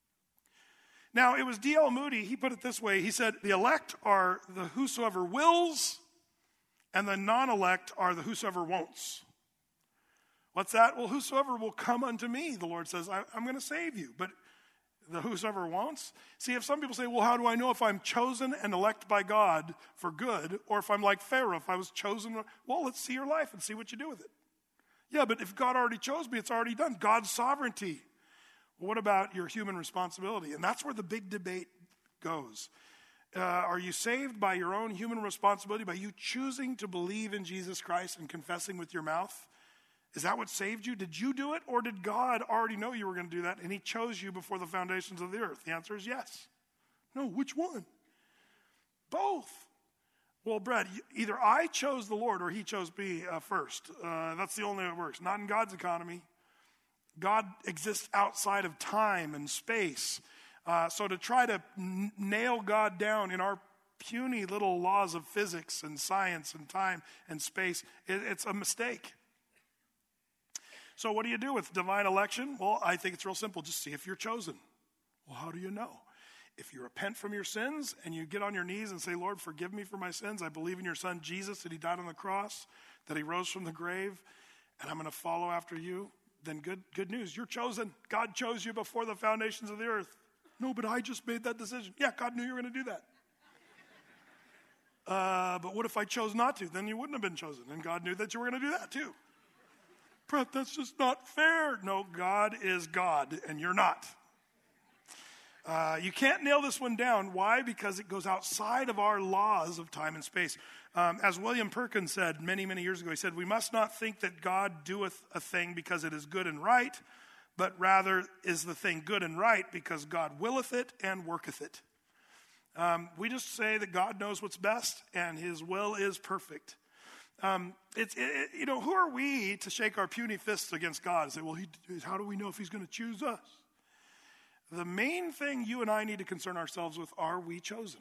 Now, it was D.L. Moody, he put it this way. He said, the elect are the whosoever wills, and the non-elect are the whosoever won'ts. What's that? Well, whosoever will come unto me, the Lord says, I'm going to save you. But the whosoever won'ts? See, if some people say, well, how do I know if I'm chosen and elect by God for good, or if I'm like Pharaoh, if I was chosen? Well, let's see your life and see what you do with it. Yeah, but if God already chose me, it's already done. God's sovereignty. Well, what about your human responsibility? And that's where the big debate goes. Are you saved by your own human responsibility, by you choosing to believe in Jesus Christ and confessing with your mouth? Is that what saved you? Did you do it, or did God already know you were going to do that and he chose you before the foundations of the earth? The answer is yes. No, which one? Both. Well, Brett, either I chose the Lord or he chose me first. That's the only way it works. Not in God's economy. God exists outside of time and space. So to try to nail God down in our puny little laws of physics and science and time and space, it's a mistake. So what do you do with divine election? Well, I think it's real simple. Just see if you're chosen. Well, how do you know? If you repent from your sins and you get on your knees and say, Lord, forgive me for my sins. I believe in your son, Jesus, that he died on the cross, that he rose from the grave, and I'm going to follow after you. Then good news. You're chosen. God chose you before the foundations of the earth. No, but I just made that decision. Yeah, God knew you were going to do that. But what if I chose not to? Then you wouldn't have been chosen. And God knew that you were going to do that too. Brett, that's just not fair. No, God is God, and you're not. You can't nail this one down. Why? Because it goes outside of our laws of time and space. As William Perkins said many, many years ago, he said, we must not think that God doeth a thing because it is good and right, but rather is the thing good and right because God willeth it and worketh it. We just say that God knows what's best and his will is perfect. Who are we to shake our puny fists against God and say, well, how do we know if he's going to choose us? The main thing you and I need to concern ourselves with, are we chosen?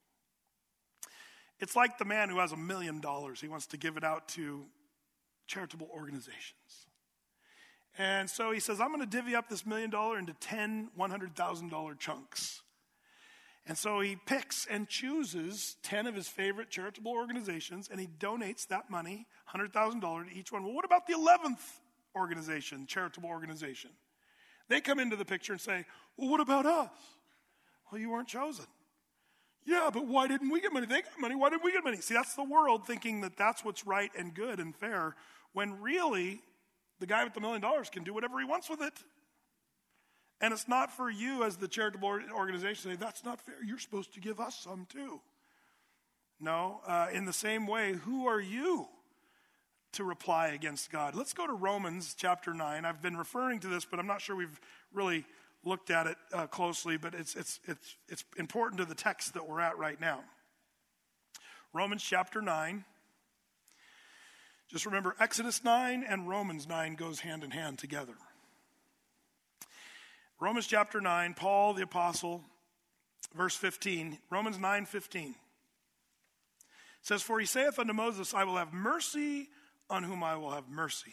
It's like the man who has $1 million. He wants to give it out to charitable organizations. And so he says, I'm going to divvy up this $1 million into 10 $100,000 chunks. And so he picks and chooses 10 of his favorite charitable organizations, and he donates that money, $100,000 to each one. Well, what about the 11th organization, charitable organization? They come into the picture and say, well, what about us? Well, you weren't chosen. Yeah, but why didn't we get money? They got money. Why didn't we get money? See, that's the world thinking that that's what's right and good and fair, when really the guy with the $1 million can do whatever he wants with it. And it's not for you as the charitable organization to say, that's not fair. You're supposed to give us some too. No, in the same way, who are you to reply against God? Let's go to Romans chapter 9. I've been referring to this, but I'm not sure we've really looked at it closely, but it's important to the text that we're at right now. Romans chapter 9. Just remember, Exodus 9 and Romans 9 goes hand in hand together. Romans chapter 9, Paul the apostle, verse 15, Romans 9:15. Says, for he saith unto Moses, I will have mercy on whom I will have mercy,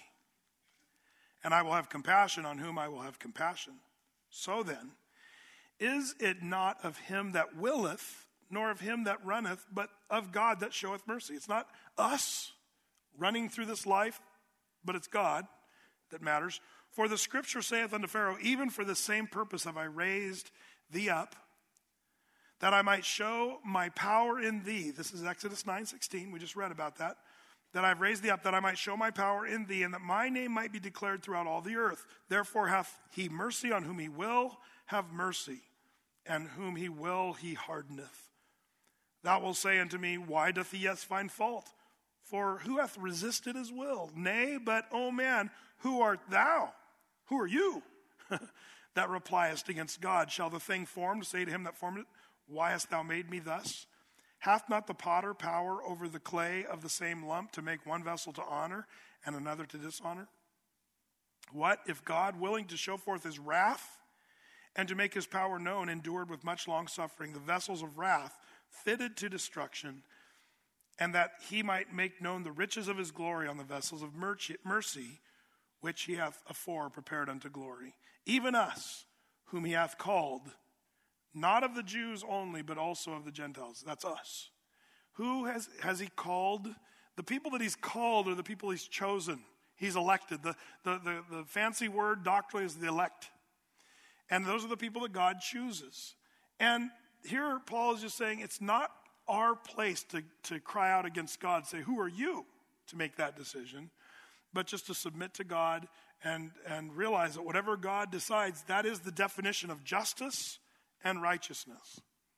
and I will have compassion on whom I will have compassion. So then, is it not of him that willeth, nor of him that runneth, but of God that showeth mercy? It's not us running through this life, but it's God that matters. For the scripture saith unto Pharaoh, even for the same purpose have I raised thee up, that I might show my power in thee. This is Exodus 9:16. We just read about that. That I've raised thee up, that I might show my power in thee, and that my name might be declared throughout all the earth. Therefore hath he mercy on whom he will have mercy, and whom he will he hardeneth. Thou wilt say unto me, why doth he yet find fault? For who hath resisted his will? Nay, but, O man, who art thou? Who are you that repliest against God? Shall the thing formed say to him that formed it, why hast thou made me thus? Hath not the potter power over the clay of the same lump to make one vessel to honor and another to dishonor? What if God, willing to show forth his wrath and to make his power known, endured with much long suffering the vessels of wrath fitted to destruction, and that he might make known the riches of his glory on the vessels of mercy, which he hath afore prepared unto glory? Even us, whom he hath called, not of the Jews only, but also of the Gentiles. That's us. Who has he called? The people that he's called are the people he's chosen. He's elected. The fancy word doctrinally is the elect. And those are the people that God chooses. And here Paul is just saying it's not our place to cry out against God and say, who are you to make that decision? But just to submit to God and realize that whatever God decides, that is the definition of justice and righteousness.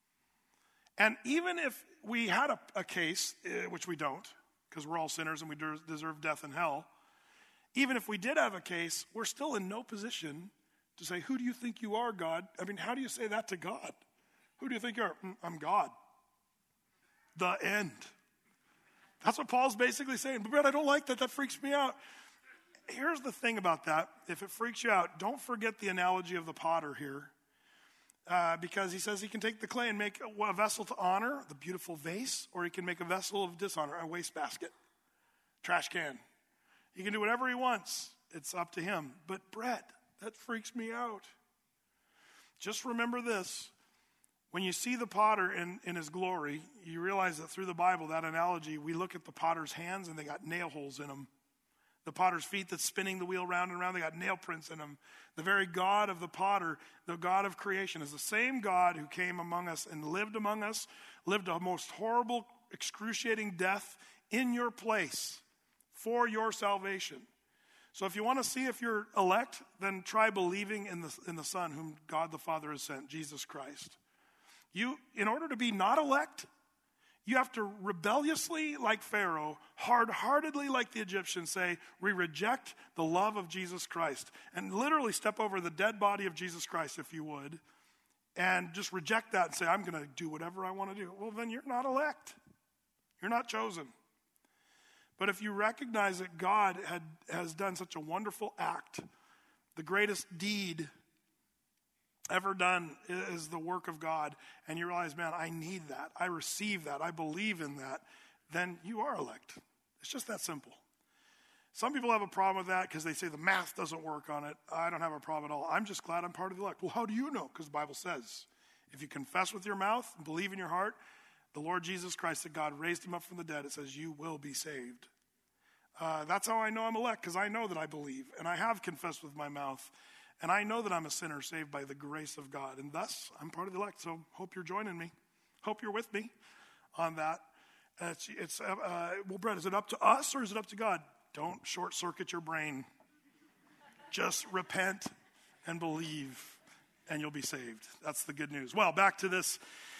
And even if we had a case, which we don't, because we're all sinners and we deserve death and hell, even if we did have a case, we're still in no position to say, who do you think you are, God? I mean, how do you say that to God? Who do you think you are? I'm God. The end. That's what Paul's basically saying. But Brett, I don't like that. That freaks me out. Here's the thing about that. If it freaks you out, don't forget the analogy of the potter here. Because he says he can take the clay and make a vessel to honor, the beautiful vase, or he can make a vessel of dishonor, a wastebasket, trash can. He can do whatever he wants. It's up to him. But Brett, that freaks me out. Just remember this. When you see the potter in his glory, you realize that through the Bible, that analogy, we look at the potter's hands and they got nail holes in them. The potter's feet that's spinning the wheel round and round, they got nail prints in them. The very God of the potter, the God of creation, is the same God who came among us and lived among us, lived a most horrible, excruciating death in your place for your salvation. So if you want to see if you're elect, then try believing in the Son whom God the Father has sent, Jesus Christ. You, in order to be not elect, you have to rebelliously, like Pharaoh, hard-heartedly, like the Egyptians, say, we reject the love of Jesus Christ. And literally step over the dead body of Jesus Christ, if you would, and just reject that and say, I'm going to do whatever I want to do. Well, then you're not elect. You're not chosen. But if you recognize that God has done such a wonderful act, the greatest deed ever done is the work of God, and you realize, man, I need that, I receive that, I believe in that, then you are elect. It's just that simple. Some people have a problem with that because they say the math doesn't work on it. I don't have a problem at all. I'm just glad I'm part of the elect. Well, how do you know? Because the Bible says, if you confess with your mouth and believe in your heart the Lord Jesus Christ, that God raised him up from the dead, it says you will be saved. That's how I know I'm elect, because I know that I believe, and I have confessed with my mouth, and I know that I'm a sinner saved by the grace of God, and thus I'm part of the elect. So hope you're joining me. Hope you're with me on that. Well, Brett, is it up to us or is it up to God? Don't short circuit your brain. Just repent and believe, and you'll be saved. That's the good news. Well, back to this.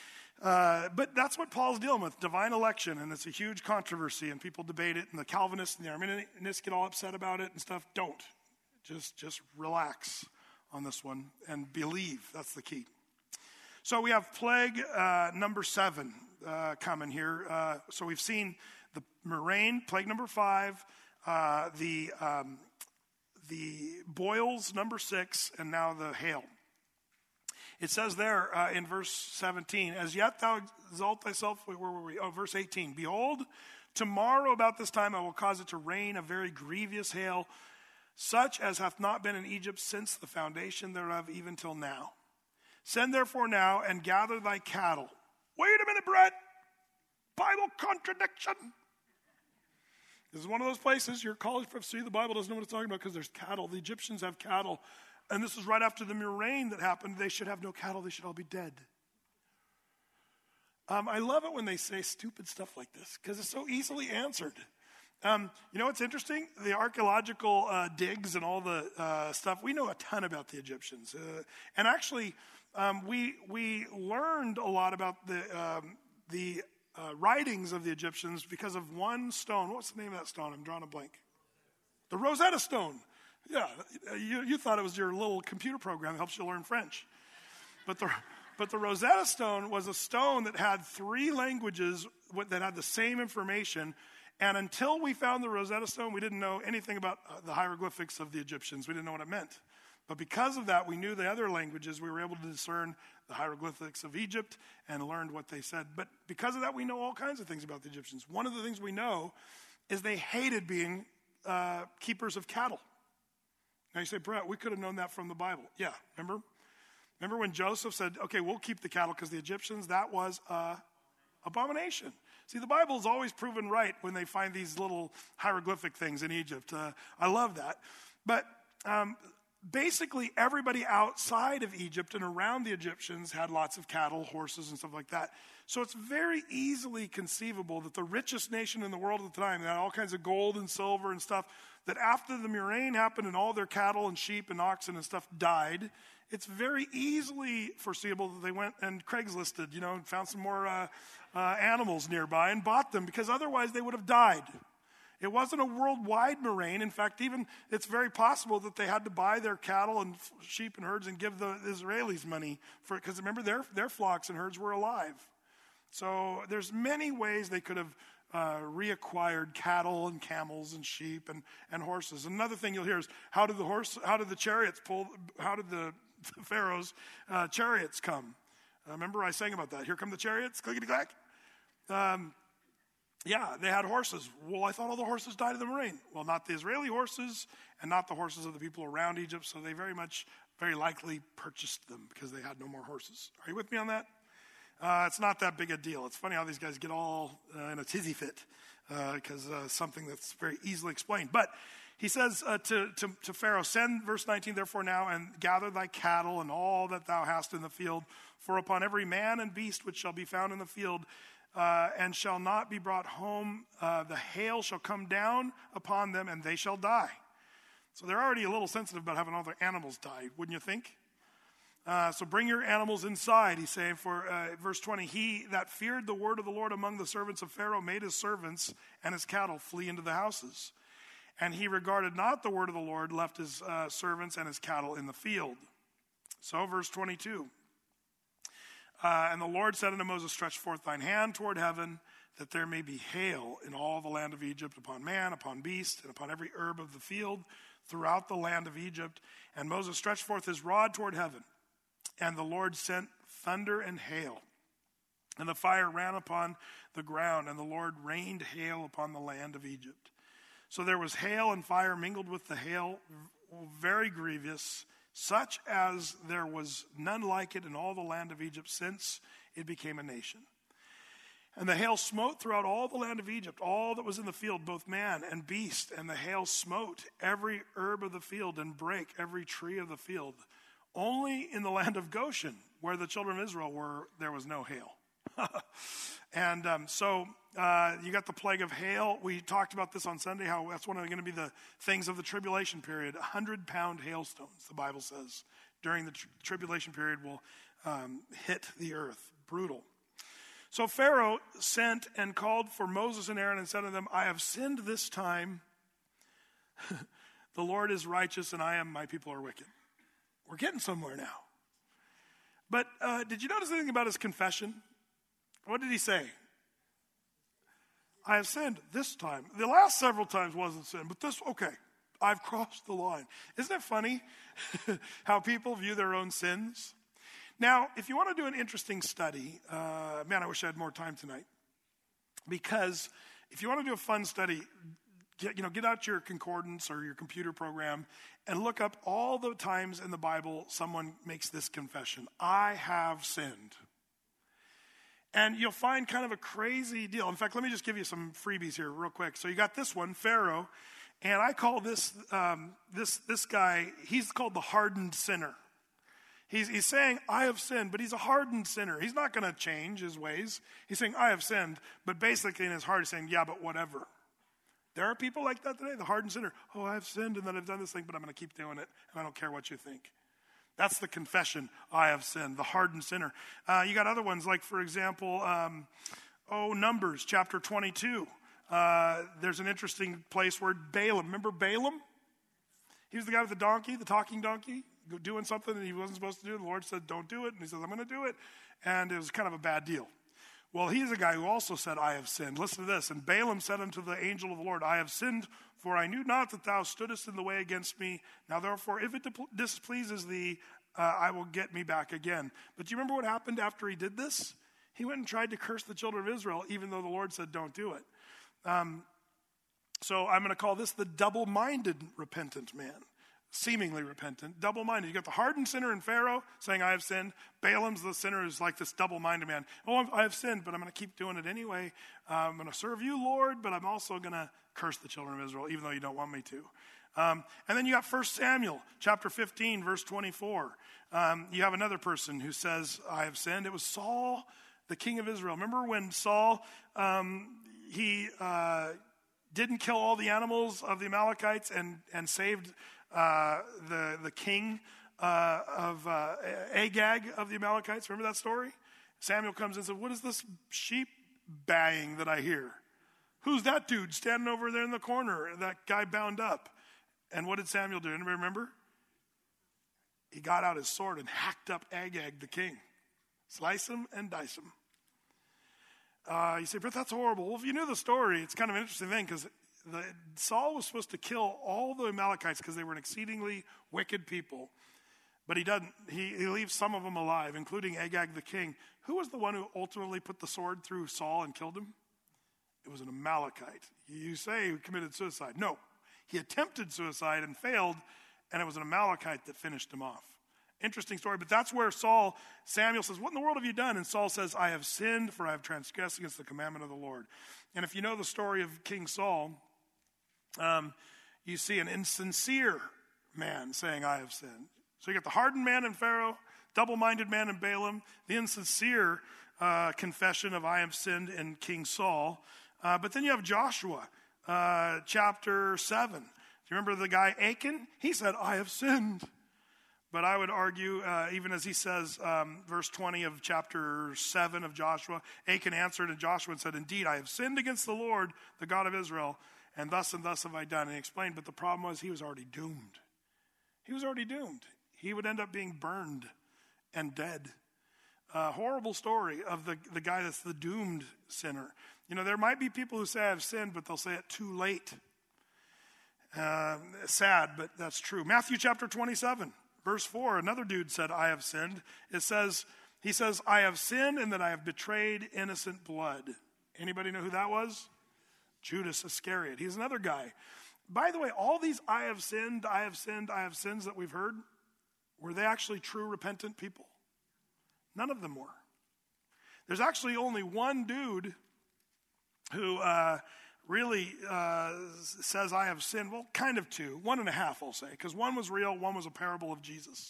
But that's what Paul's dealing with, divine election, and it's a huge controversy, and people debate it, and the Calvinists and the Arminians get all upset about it and stuff. Don't. Just relax on this one and believe. That's the key. So we have plague number 7 coming here. So we've seen the murrain, plague number 5, the boils, number 6, and now the hail. It says there in verse 17, as yet thou exalt thyself, where were we? Oh, verse 18. Behold, tomorrow about this time I will cause it to rain a very grievous hail, such as hath not been in Egypt since the foundation thereof, even till now. Send therefore now and gather thy cattle. Wait a minute, Brett. Bible contradiction. This is one of those places your college professor, the Bible doesn't know what it's talking about because there's cattle. The Egyptians have cattle. And this is right after the murrain that happened. They should have no cattle. They should all be dead. I love it when they say stupid stuff like this because it's so easily answered. You know what's interesting? The archaeological digs and all the stuff, we know a ton about the Egyptians. And actually, we learned a lot about the writings of the Egyptians because of one stone. What's the name of that stone? I'm drawing a blank. The Rosetta Stone. Yeah, you thought it was your little computer program that helps you learn French. But the Rosetta Stone was a stone that had 3 languages that had the same information. And until we found the Rosetta Stone, we didn't know anything about the hieroglyphics of the Egyptians. We didn't know what it meant. But because of that, we knew the other languages. We were able to discern the hieroglyphics of Egypt and learned what they said. But because of that, we know all kinds of things about the Egyptians. One of the things we know is they hated being keepers of cattle. Now you say, Brett, we could have known that from the Bible. Yeah, remember when Joseph said, okay, we'll keep the cattle because the Egyptians, that was abomination. See, the Bible is always proven right when they find these little hieroglyphic things in Egypt. I love that. But basically everybody outside of Egypt and around the Egyptians had lots of cattle, horses, and stuff like that. So it's very easily conceivable that the richest nation in the world at the time, that had all kinds of gold and silver and stuff, that after the murrain happened and all their cattle and sheep and oxen and stuff died, it's very easily foreseeable that they went and Craigslisted, and found some more animals nearby and bought them, because otherwise they would have died. It wasn't a worldwide murrain. In fact, even it's very possible that they had to buy their cattle and sheep and herds and give the Israelis money for it, because remember their flocks and herds were alive. So there's many ways they could have reacquired cattle and camels and sheep and horses. Another thing you'll hear is how did the Pharaoh's chariots come? Remember I sang about that. Here come the chariots, clickety-clack. Yeah, they had horses. Well, I thought all the horses died in the rain. Well, not the Israeli horses and not the horses of the people around Egypt, so they very likely purchased them because they had no more horses. Are you with me on that? It's not that big a deal. It's funny how these guys get all in a tizzy fit because something that's very easily explained. But he says to Pharaoh, send, verse 19, therefore now, and gather thy cattle and all that thou hast in the field, for upon every man and beast which shall be found in the field, and shall not be brought home, the hail shall come down upon them, and they shall die. So they're already a little sensitive about having all their animals die, wouldn't you think? So bring your animals inside, he's saying, for verse 20, he that feared the word of the Lord among the servants of Pharaoh made his servants and his cattle flee into the houses. And he regarded not the word of the Lord, left his servants and his cattle in the field. So verse 22, and the Lord said unto Moses, stretch forth thine hand toward heaven, that there may be hail in all the land of Egypt, upon man, upon beast, and upon every herb of the field, throughout the land of Egypt. And Moses stretched forth his rod toward heaven, and the Lord sent thunder and hail, and the fire ran upon the ground, and the Lord rained hail upon the land of Egypt. So there was hail and fire mingled with the hail, very grievous, such as there was none like it in all the land of Egypt since it became a nation. And the hail smote throughout all the land of Egypt, all that was in the field, both man and beast. And the hail smote every herb of the field and brake every tree of the field. Only in the land of Goshen, where the children of Israel were, there was no hail. And so you got the plague of hail. We talked about this on Sunday, how that's one of going to be the things of the tribulation period. 100-pound hailstones, the Bible says, during the tribulation period will hit the earth. Brutal. So Pharaoh sent and called for Moses and Aaron and said to them, I have sinned this time. The Lord is righteous and my people are wicked. We're getting somewhere now. But did you notice anything about his confession? What did he say? I have sinned this time. The last several times wasn't sin, but this, okay, I've crossed the line. Isn't it funny how people view their own sins? Now, if you want to do an interesting study, man, I wish I had more time tonight. Because if you want to do a fun study, get out your concordance or your computer program and look up all the times in the Bible someone makes this confession. I have sinned. And you'll find kind of a crazy deal. In fact, let me just give you some freebies here real quick. So you got this one, Pharaoh, and I call this guy, he's called the hardened sinner. He's saying, I have sinned, but he's a hardened sinner. He's not going to change his ways. He's saying, I have sinned, but basically in his heart he's saying, yeah, but whatever. There are people like that today, the hardened sinner. Oh, I've sinned and then I've done this thing, but I'm going to keep doing it, and I don't care what you think. That's the confession, I have sinned, the hardened sinner. You got other ones, like, for example, Numbers chapter 22. There's an interesting place where Balaam, remember Balaam? He was the guy with the donkey, the talking donkey, doing something that he wasn't supposed to do. The Lord said, don't do it. And he says, I'm going to do it. And it was kind of a bad deal. Well, he's a guy who also said, I have sinned. Listen to this. And Balaam said unto the angel of the Lord, I have sinned, for I knew not that thou stoodest in the way against me. Now, therefore, if it displeases thee, I will get me back again. But do you remember what happened after he did this? He went and tried to curse the children of Israel, even though the Lord said, don't do it. So I'm going to call this the double-minded repentant man. Seemingly repentant, double-minded. You got the hardened sinner in Pharaoh saying, I have sinned. Balaam's the sinner who's like this double-minded man. Oh, I have sinned, but I'm going to keep doing it anyway. I'm going to serve you, Lord, but I'm also going to curse the children of Israel, even though you don't want me to. And then you got 1 Samuel chapter 15, verse 24. You have another person who says, I have sinned. It was Saul, the king of Israel. Remember when Saul, he didn't kill all the animals of the Amalekites and saved the king of Agag of the Amalekites? Remember that story? Samuel comes in and says, what is this sheep baying that I hear? Who's that dude standing over there in the corner, that guy bound up? And what did Samuel do? Anybody remember? He got out his sword and hacked up Agag the king. Slice him and dice him. You say, but that's horrible. Well, if you knew the story, it's kind of an interesting thing, because Saul was supposed to kill all the Amalekites because they were an exceedingly wicked people. But he doesn't. He leaves some of them alive, including Agag the king. Who was the one who ultimately put the sword through Saul and killed him? It was an Amalekite. You say he committed suicide. No, he attempted suicide and failed, and it was an Amalekite that finished him off. Interesting story, but that's where Samuel says, what in the world have you done? And Saul says, I have sinned, for I have transgressed against the commandment of the Lord. And if you know the story of King Saul, you see an insincere man saying, I have sinned. So you got the hardened man in Pharaoh, double-minded man in Balaam, the insincere confession of I have sinned in King Saul. But then you have Joshua, chapter 7. Do you remember the guy Achan? He said, I have sinned. But I would argue, even as he says, verse 20 of chapter 7 of Joshua, Achan answered and Joshua and said, indeed, I have sinned against the Lord, the God of Israel, and thus have I done. And he explained, but the problem was he was already doomed. He was already doomed. He would end up being burned and dead. Horrible story of the guy that's the doomed sinner. You know, there might be people who say I have sinned, but they'll say it too late. Sad, but that's true. Matthew chapter 27. Verse 4, another dude said, I have sinned. He says, I have sinned and that I have betrayed innocent blood. Anybody know who that was? Judas Iscariot. He's another guy. By the way, all these I have sinned that we've heard, were they actually true repentant people? None of them were. There's actually only one dude who really says I have sinned. Well, kind of two. 1.5, I'll say, because one was real, one was a parable of Jesus.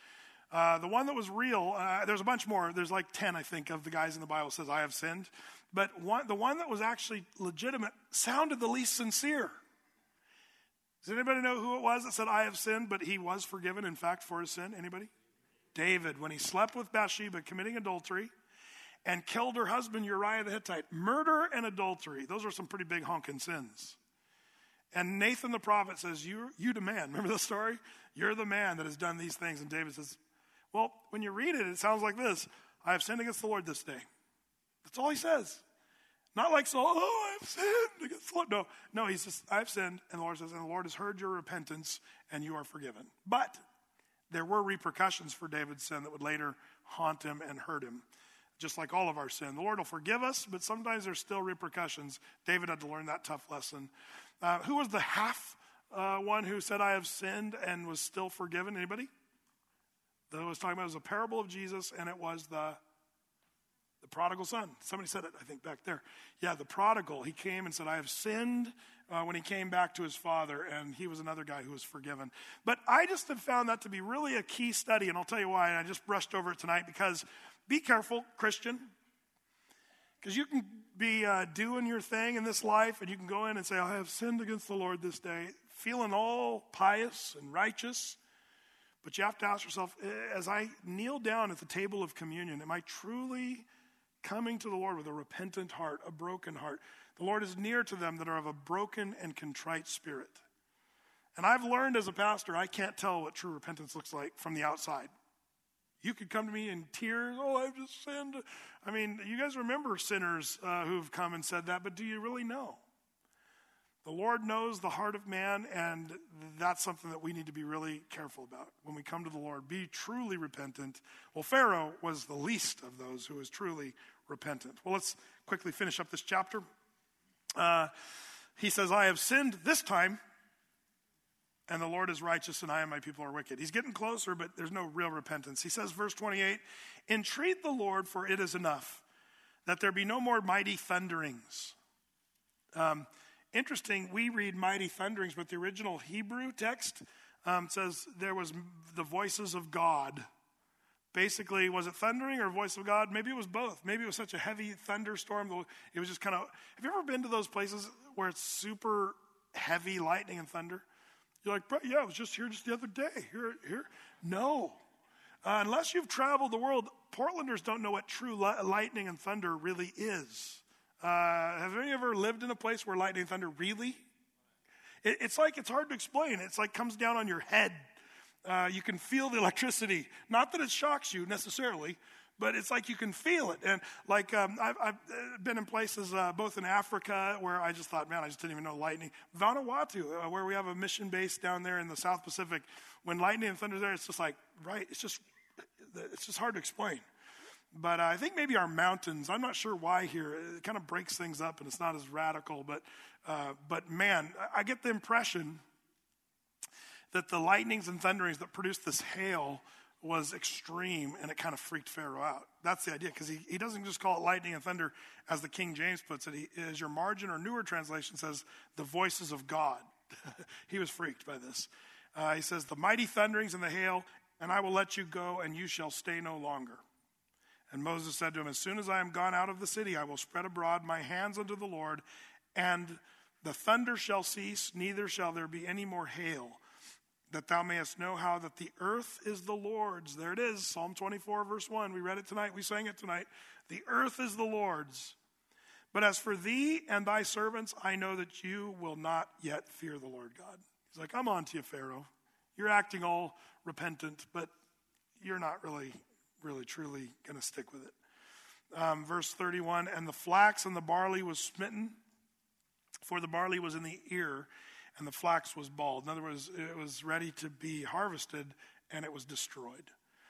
The one that was real, there's a bunch more. There's like 10, I think, of the guys in the Bible says I have sinned. But the one that was actually legitimate sounded the least sincere. Does anybody know who it was that said I have sinned, but he was forgiven, in fact, for his sin? Anybody? David, when he slept with Bathsheba, committing adultery, and killed her husband Uriah the Hittite. Murder and adultery. Those are some pretty big honking sins. And Nathan the prophet says, you the man. Remember the story? You're the man that has done these things. And David says, well, when you read it, it sounds like this. I have sinned against the Lord this day. That's all he says. Not like Saul, I have sinned against the Lord. No, he says, I have sinned. And the Lord says, and the Lord has heard your repentance and you are forgiven. But there were repercussions for David's sin that would later haunt him and hurt him. Just like all of our sin. The Lord will forgive us, but sometimes there's still repercussions. David had to learn that tough lesson. Who was the half one who said, I have sinned and was still forgiven? Anybody? That was talking about was a parable of Jesus, and it was the prodigal son. Somebody said it, I think, back there. Yeah, the prodigal. He came and said, I have sinned when he came back to his father, and he was another guy who was forgiven. But I just have found that to be really a key study, and I'll tell you why, and I just brushed over it tonight, because be careful, Christian, because you can be doing your thing in this life, and you can go in and say, I have sinned against the Lord this day, feeling all pious and righteous. But you have to ask yourself, as I kneel down at the table of communion, am I truly coming to the Lord with a repentant heart, a broken heart? The Lord is near to them that are of a broken and contrite spirit. And I've learned as a pastor, I can't tell what true repentance looks like from the outside. You could come to me in tears, I've just sinned. I mean, you guys remember sinners who've come and said that, but do you really know? The Lord knows the heart of man, and that's something that we need to be really careful about when we come to the Lord. Be truly repentant. Well, Pharaoh was the least of those who was truly repentant. Well, let's quickly finish up this chapter. He says, I have sinned this time, and the Lord is righteous, and I and my people are wicked. He's getting closer, but there's no real repentance. He says, verse 28, entreat the Lord, for it is enough, that there be no more mighty thunderings. Interesting, we read mighty thunderings, but the original Hebrew text says there was the voices of God. Basically, was it thundering or voice of God? Maybe it was both. Maybe it was such a heavy thunderstorm. It was just kind of, have you ever been to those places where it's super heavy lightning and thunder? You're like, yeah, I was just here just the other day. Here. No. Unless you've traveled the world, Portlanders don't know what true lightning and thunder really is. Have any ever lived in a place where lightning and thunder really? It's like, it's hard to explain. It's like comes down on your head. You can feel the electricity. Not that it shocks you necessarily, but it's like you can feel it. And like I've been in places both in Africa where I just thought, man, I just didn't even know lightning. Vanuatu, where we have a mission base down there in the South Pacific. When lightning and thunder is there, it's just like, right, it's just hard to explain. But I think maybe our mountains, I'm not sure why here. It kind of breaks things up and it's not as radical. But man, I get the impression that the lightnings and thunderings that produced this hail was extreme, and it kind of freaked Pharaoh out. That's the idea, because he doesn't just call it lightning and thunder as the King James puts it. As your margin or newer translation says, the voices of God. He was freaked by this. He says, the mighty thunderings and the hail, and I will let you go, and you shall stay no longer. And Moses said to him, as soon as I am gone out of the city, I will spread abroad my hands unto the Lord, and the thunder shall cease, neither shall there be any more hail, that thou mayest know how that the earth is the Lord's. There it is, Psalm 24, verse 1. We read it tonight. We sang it tonight. The earth is the Lord's. But as for thee and thy servants, I know that you will not yet fear the Lord God. He's like, I'm on to you, Pharaoh. You're acting all repentant, but you're not really truly going to stick with it. Verse 31, and the flax and the barley was smitten, for the barley was in the ear, and the flax was bald. In other words, it was ready to be harvested, and it was destroyed.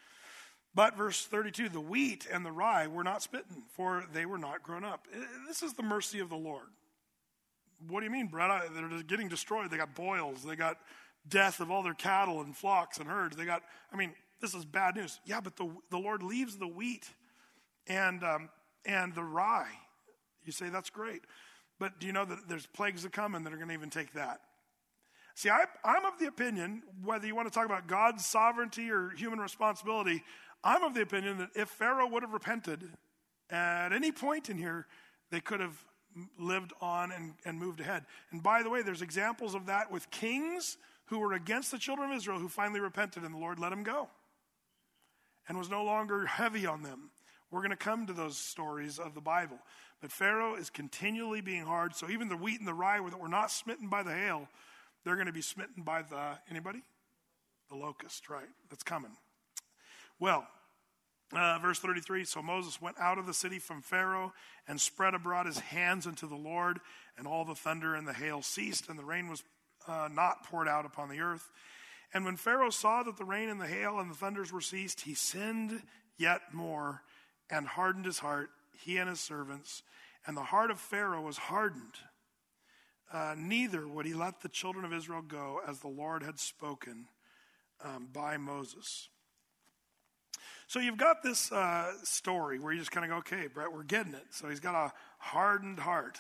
But verse 32, the wheat and the rye were not smitten, for they were not grown up. This is the mercy of the Lord. What do you mean, Brett? They're getting destroyed. They got boils. They got death of all their cattle and flocks and herds. This is bad news. Yeah, but the Lord leaves the wheat and the rye. You say, that's great. But do you know that there's plagues that come and that are going to even take that? See, I'm of the opinion, whether you want to talk about God's sovereignty or human responsibility, I'm of the opinion that if Pharaoh would have repented at any point in here, they could have lived on and moved ahead. And by the way, there's examples of that with kings who were against the children of Israel who finally repented and the Lord let them go and was no longer heavy on them. We're going to come to those stories of the Bible. But Pharaoh is continually being hard, so even the wheat and the rye that were not smitten by the hail, they're going to be smitten by anybody? The locust, right? That's coming. Well, verse 33, so Moses went out of the city from Pharaoh and spread abroad his hands unto the Lord, and all the thunder and the hail ceased, and the rain was not poured out upon the earth. And when Pharaoh saw that the rain and the hail and the thunders were ceased, he sinned yet more and hardened his heart, he and his servants. And the heart of Pharaoh was hardened. Neither would he let the children of Israel go as the Lord had spoken by Moses. So you've got this story where you just kind of go, okay, Brett, we're getting it. So he's got a hardened heart.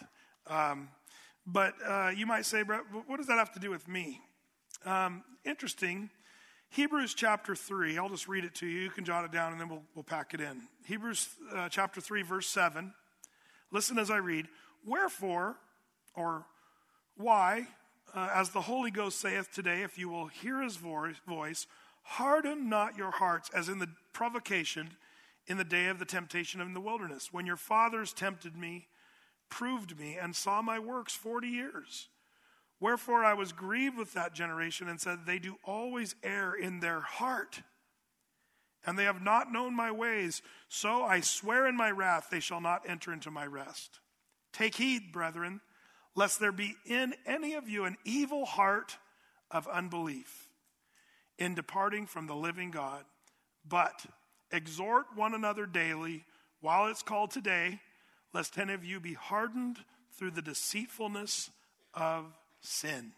But you might say, Brett, what does that have to do with me? Interesting. Hebrews chapter 3, I'll just read it to you. You can jot it down and then we'll pack it in. Hebrews chapter 3, verse 7. Listen as I read. Wherefore, or why, as the Holy Ghost saith today, if you will hear his voice, harden not your hearts as in the provocation in the day of the temptation in the wilderness, when your fathers tempted me, proved me, and saw my works 40 years. Wherefore I was grieved with that generation and said, they do always err in their heart, and they have not known my ways. So I swear in my wrath, they shall not enter into my rest. Take heed, brethren, lest there be in any of you an evil heart of unbelief in departing from the living God. But exhort one another daily while it's called today, lest any of you be hardened through the deceitfulness of sin.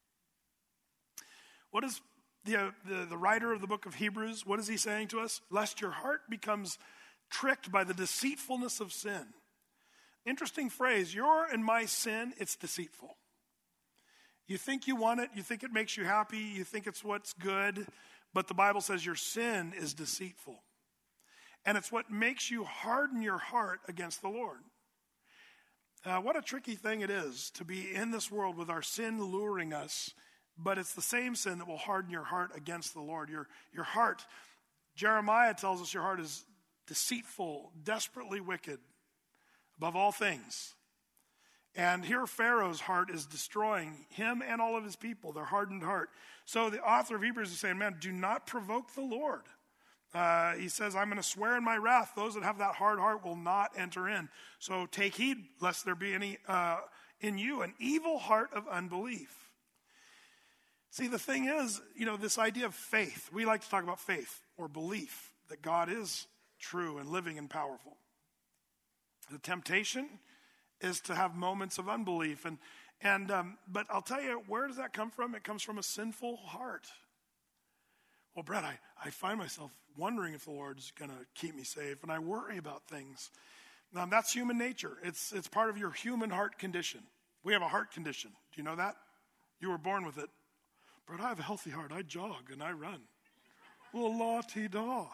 What is the writer of the book of Hebrews, what is he saying to us? Lest your heart becomes tricked by the deceitfulness of sin. Interesting phrase, your and my sin, it's deceitful. You think you want it, you think it makes you happy, you think it's what's good, but the Bible says your sin is deceitful. And it's what makes you harden your heart against the Lord. What a tricky thing it is to be in this world with our sin luring us, but it's the same sin that will harden your heart against the Lord. Your heart, Jeremiah tells us your heart is deceitful, desperately wicked, above all things. And here Pharaoh's heart is destroying him and all of his people, their hardened heart. So the author of Hebrews is saying, man, do not provoke the Lord. He says, I'm going to swear in my wrath, those that have that hard heart will not enter in. So take heed, lest there be any in you an evil heart of unbelief. See, the thing is, this idea of faith, we like to talk about faith or belief, that God is true and living and powerful. The temptation is to have moments of unbelief. But I'll tell you, where does that come from? It comes from a sinful heart. Well, Brett, I find myself wondering if the Lord's going to keep me safe, and I worry about things. That's human nature. It's part of your human heart condition. We have a heart condition. Do you know that? You were born with it. Brett, I have a healthy heart. I jog and I run. Well, la-ti-da.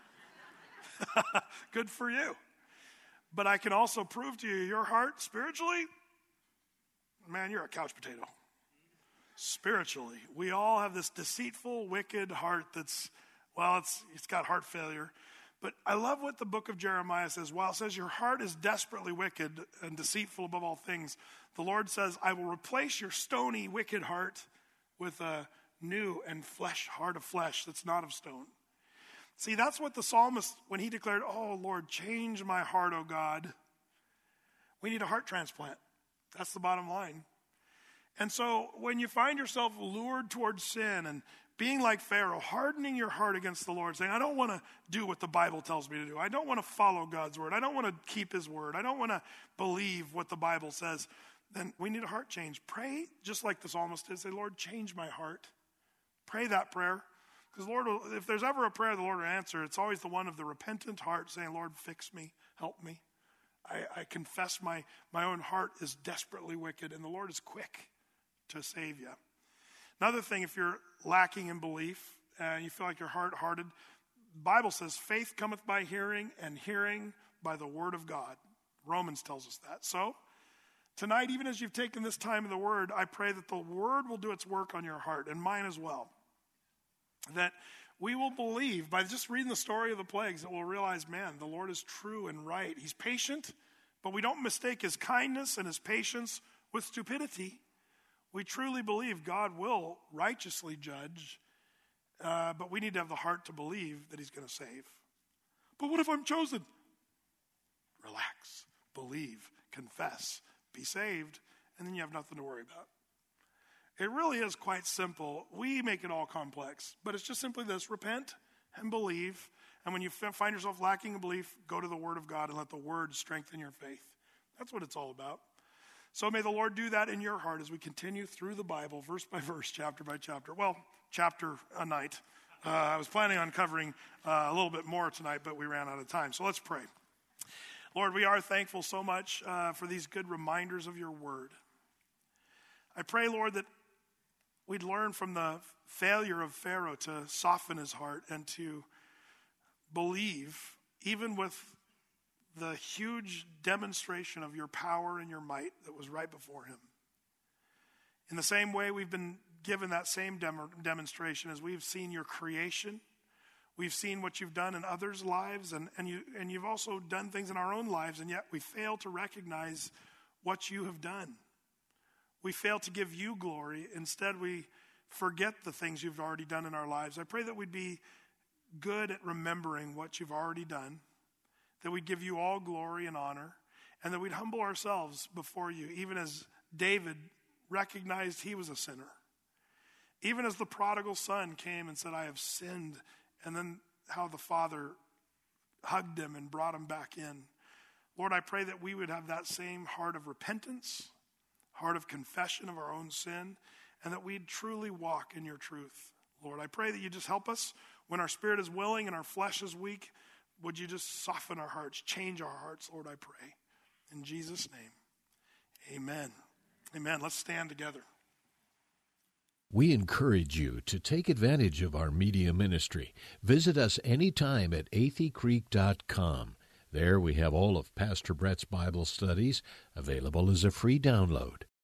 Good for you. But I can also prove to you, your heart spiritually, man, you're a couch potato. Spiritually, we all have this deceitful, wicked heart it's got heart failure. But I love what the book of Jeremiah says. While it says your heart is desperately wicked and deceitful above all things, the Lord says, I will replace your stony, wicked heart with a new and heart of flesh that's not of stone. See, that's what the psalmist, when he declared, oh, Lord, change my heart, oh God. We need a heart transplant. That's the bottom line. And so when you find yourself lured towards sin and being like Pharaoh, hardening your heart against the Lord, saying, I don't want to do what the Bible tells me to do. I don't want to follow God's word. I don't want to keep his word. I don't want to believe what the Bible says. Then we need a heart change. Pray just like the psalmist did. Say, Lord, change my heart. Pray that prayer. Because Lord, if there's ever a prayer the Lord will answer, it's always the one of the repentant heart saying, Lord, fix me, help me. I confess my own heart is desperately wicked, and the Lord is quick to save you. Another thing, if you're lacking in belief and you feel like you're hard-hearted, the Bible says faith cometh by hearing, and hearing by the word of God. Romans tells us that. So tonight, even as you've taken this time in the word, I pray that the word will do its work on your heart, and mine as well. That we will believe, by just reading the story of the plagues, that we'll realize, man, the Lord is true and right. He's patient, but we don't mistake his kindness and his patience with stupidity. We truly believe God will righteously judge, but we need to have the heart to believe that he's going to save. But what if I'm chosen? Relax, believe, confess, be saved, and then you have nothing to worry about. It really is quite simple. We make it all complex, but it's just simply this: repent and believe. And when you find yourself lacking in belief, go to the Word of God and let the Word strengthen your faith. That's what it's all about. So may the Lord do that in your heart as we continue through the Bible, verse by verse, chapter by chapter. Well, chapter a night. I was planning on covering a little bit more tonight, but we ran out of time. So let's pray. Lord, we are thankful so much for these good reminders of your Word. I pray, Lord, that we'd learn from the failure of Pharaoh to soften his heart and to believe, even with the huge demonstration of your power and your might that was right before him. In the same way, we've been given that same demonstration as we've seen your creation. We've seen what you've done in others' lives, and you've also done things in our own lives, and yet we fail to recognize what you have done. We fail to give you glory. Instead, we forget the things you've already done in our lives. I pray that we'd be good at remembering what you've already done, that we'd give you all glory and honor, and that we'd humble ourselves before you, even as David recognized he was a sinner. Even as the prodigal son came and said, I have sinned, and then how the father hugged him and brought him back in. Lord, I pray that we would have that same heart of repentance, heart of confession of our own sin, and that we'd truly walk in your truth. Lord, I pray that you just help us when our spirit is willing and our flesh is weak. Would you just soften our hearts, change our hearts, Lord, I pray. In Jesus' name, amen. Amen. Let's stand together. We encourage you to take advantage of our media ministry. Visit us anytime at atheycreek.com. There we have all of Pastor Brett's Bible studies available as a free download.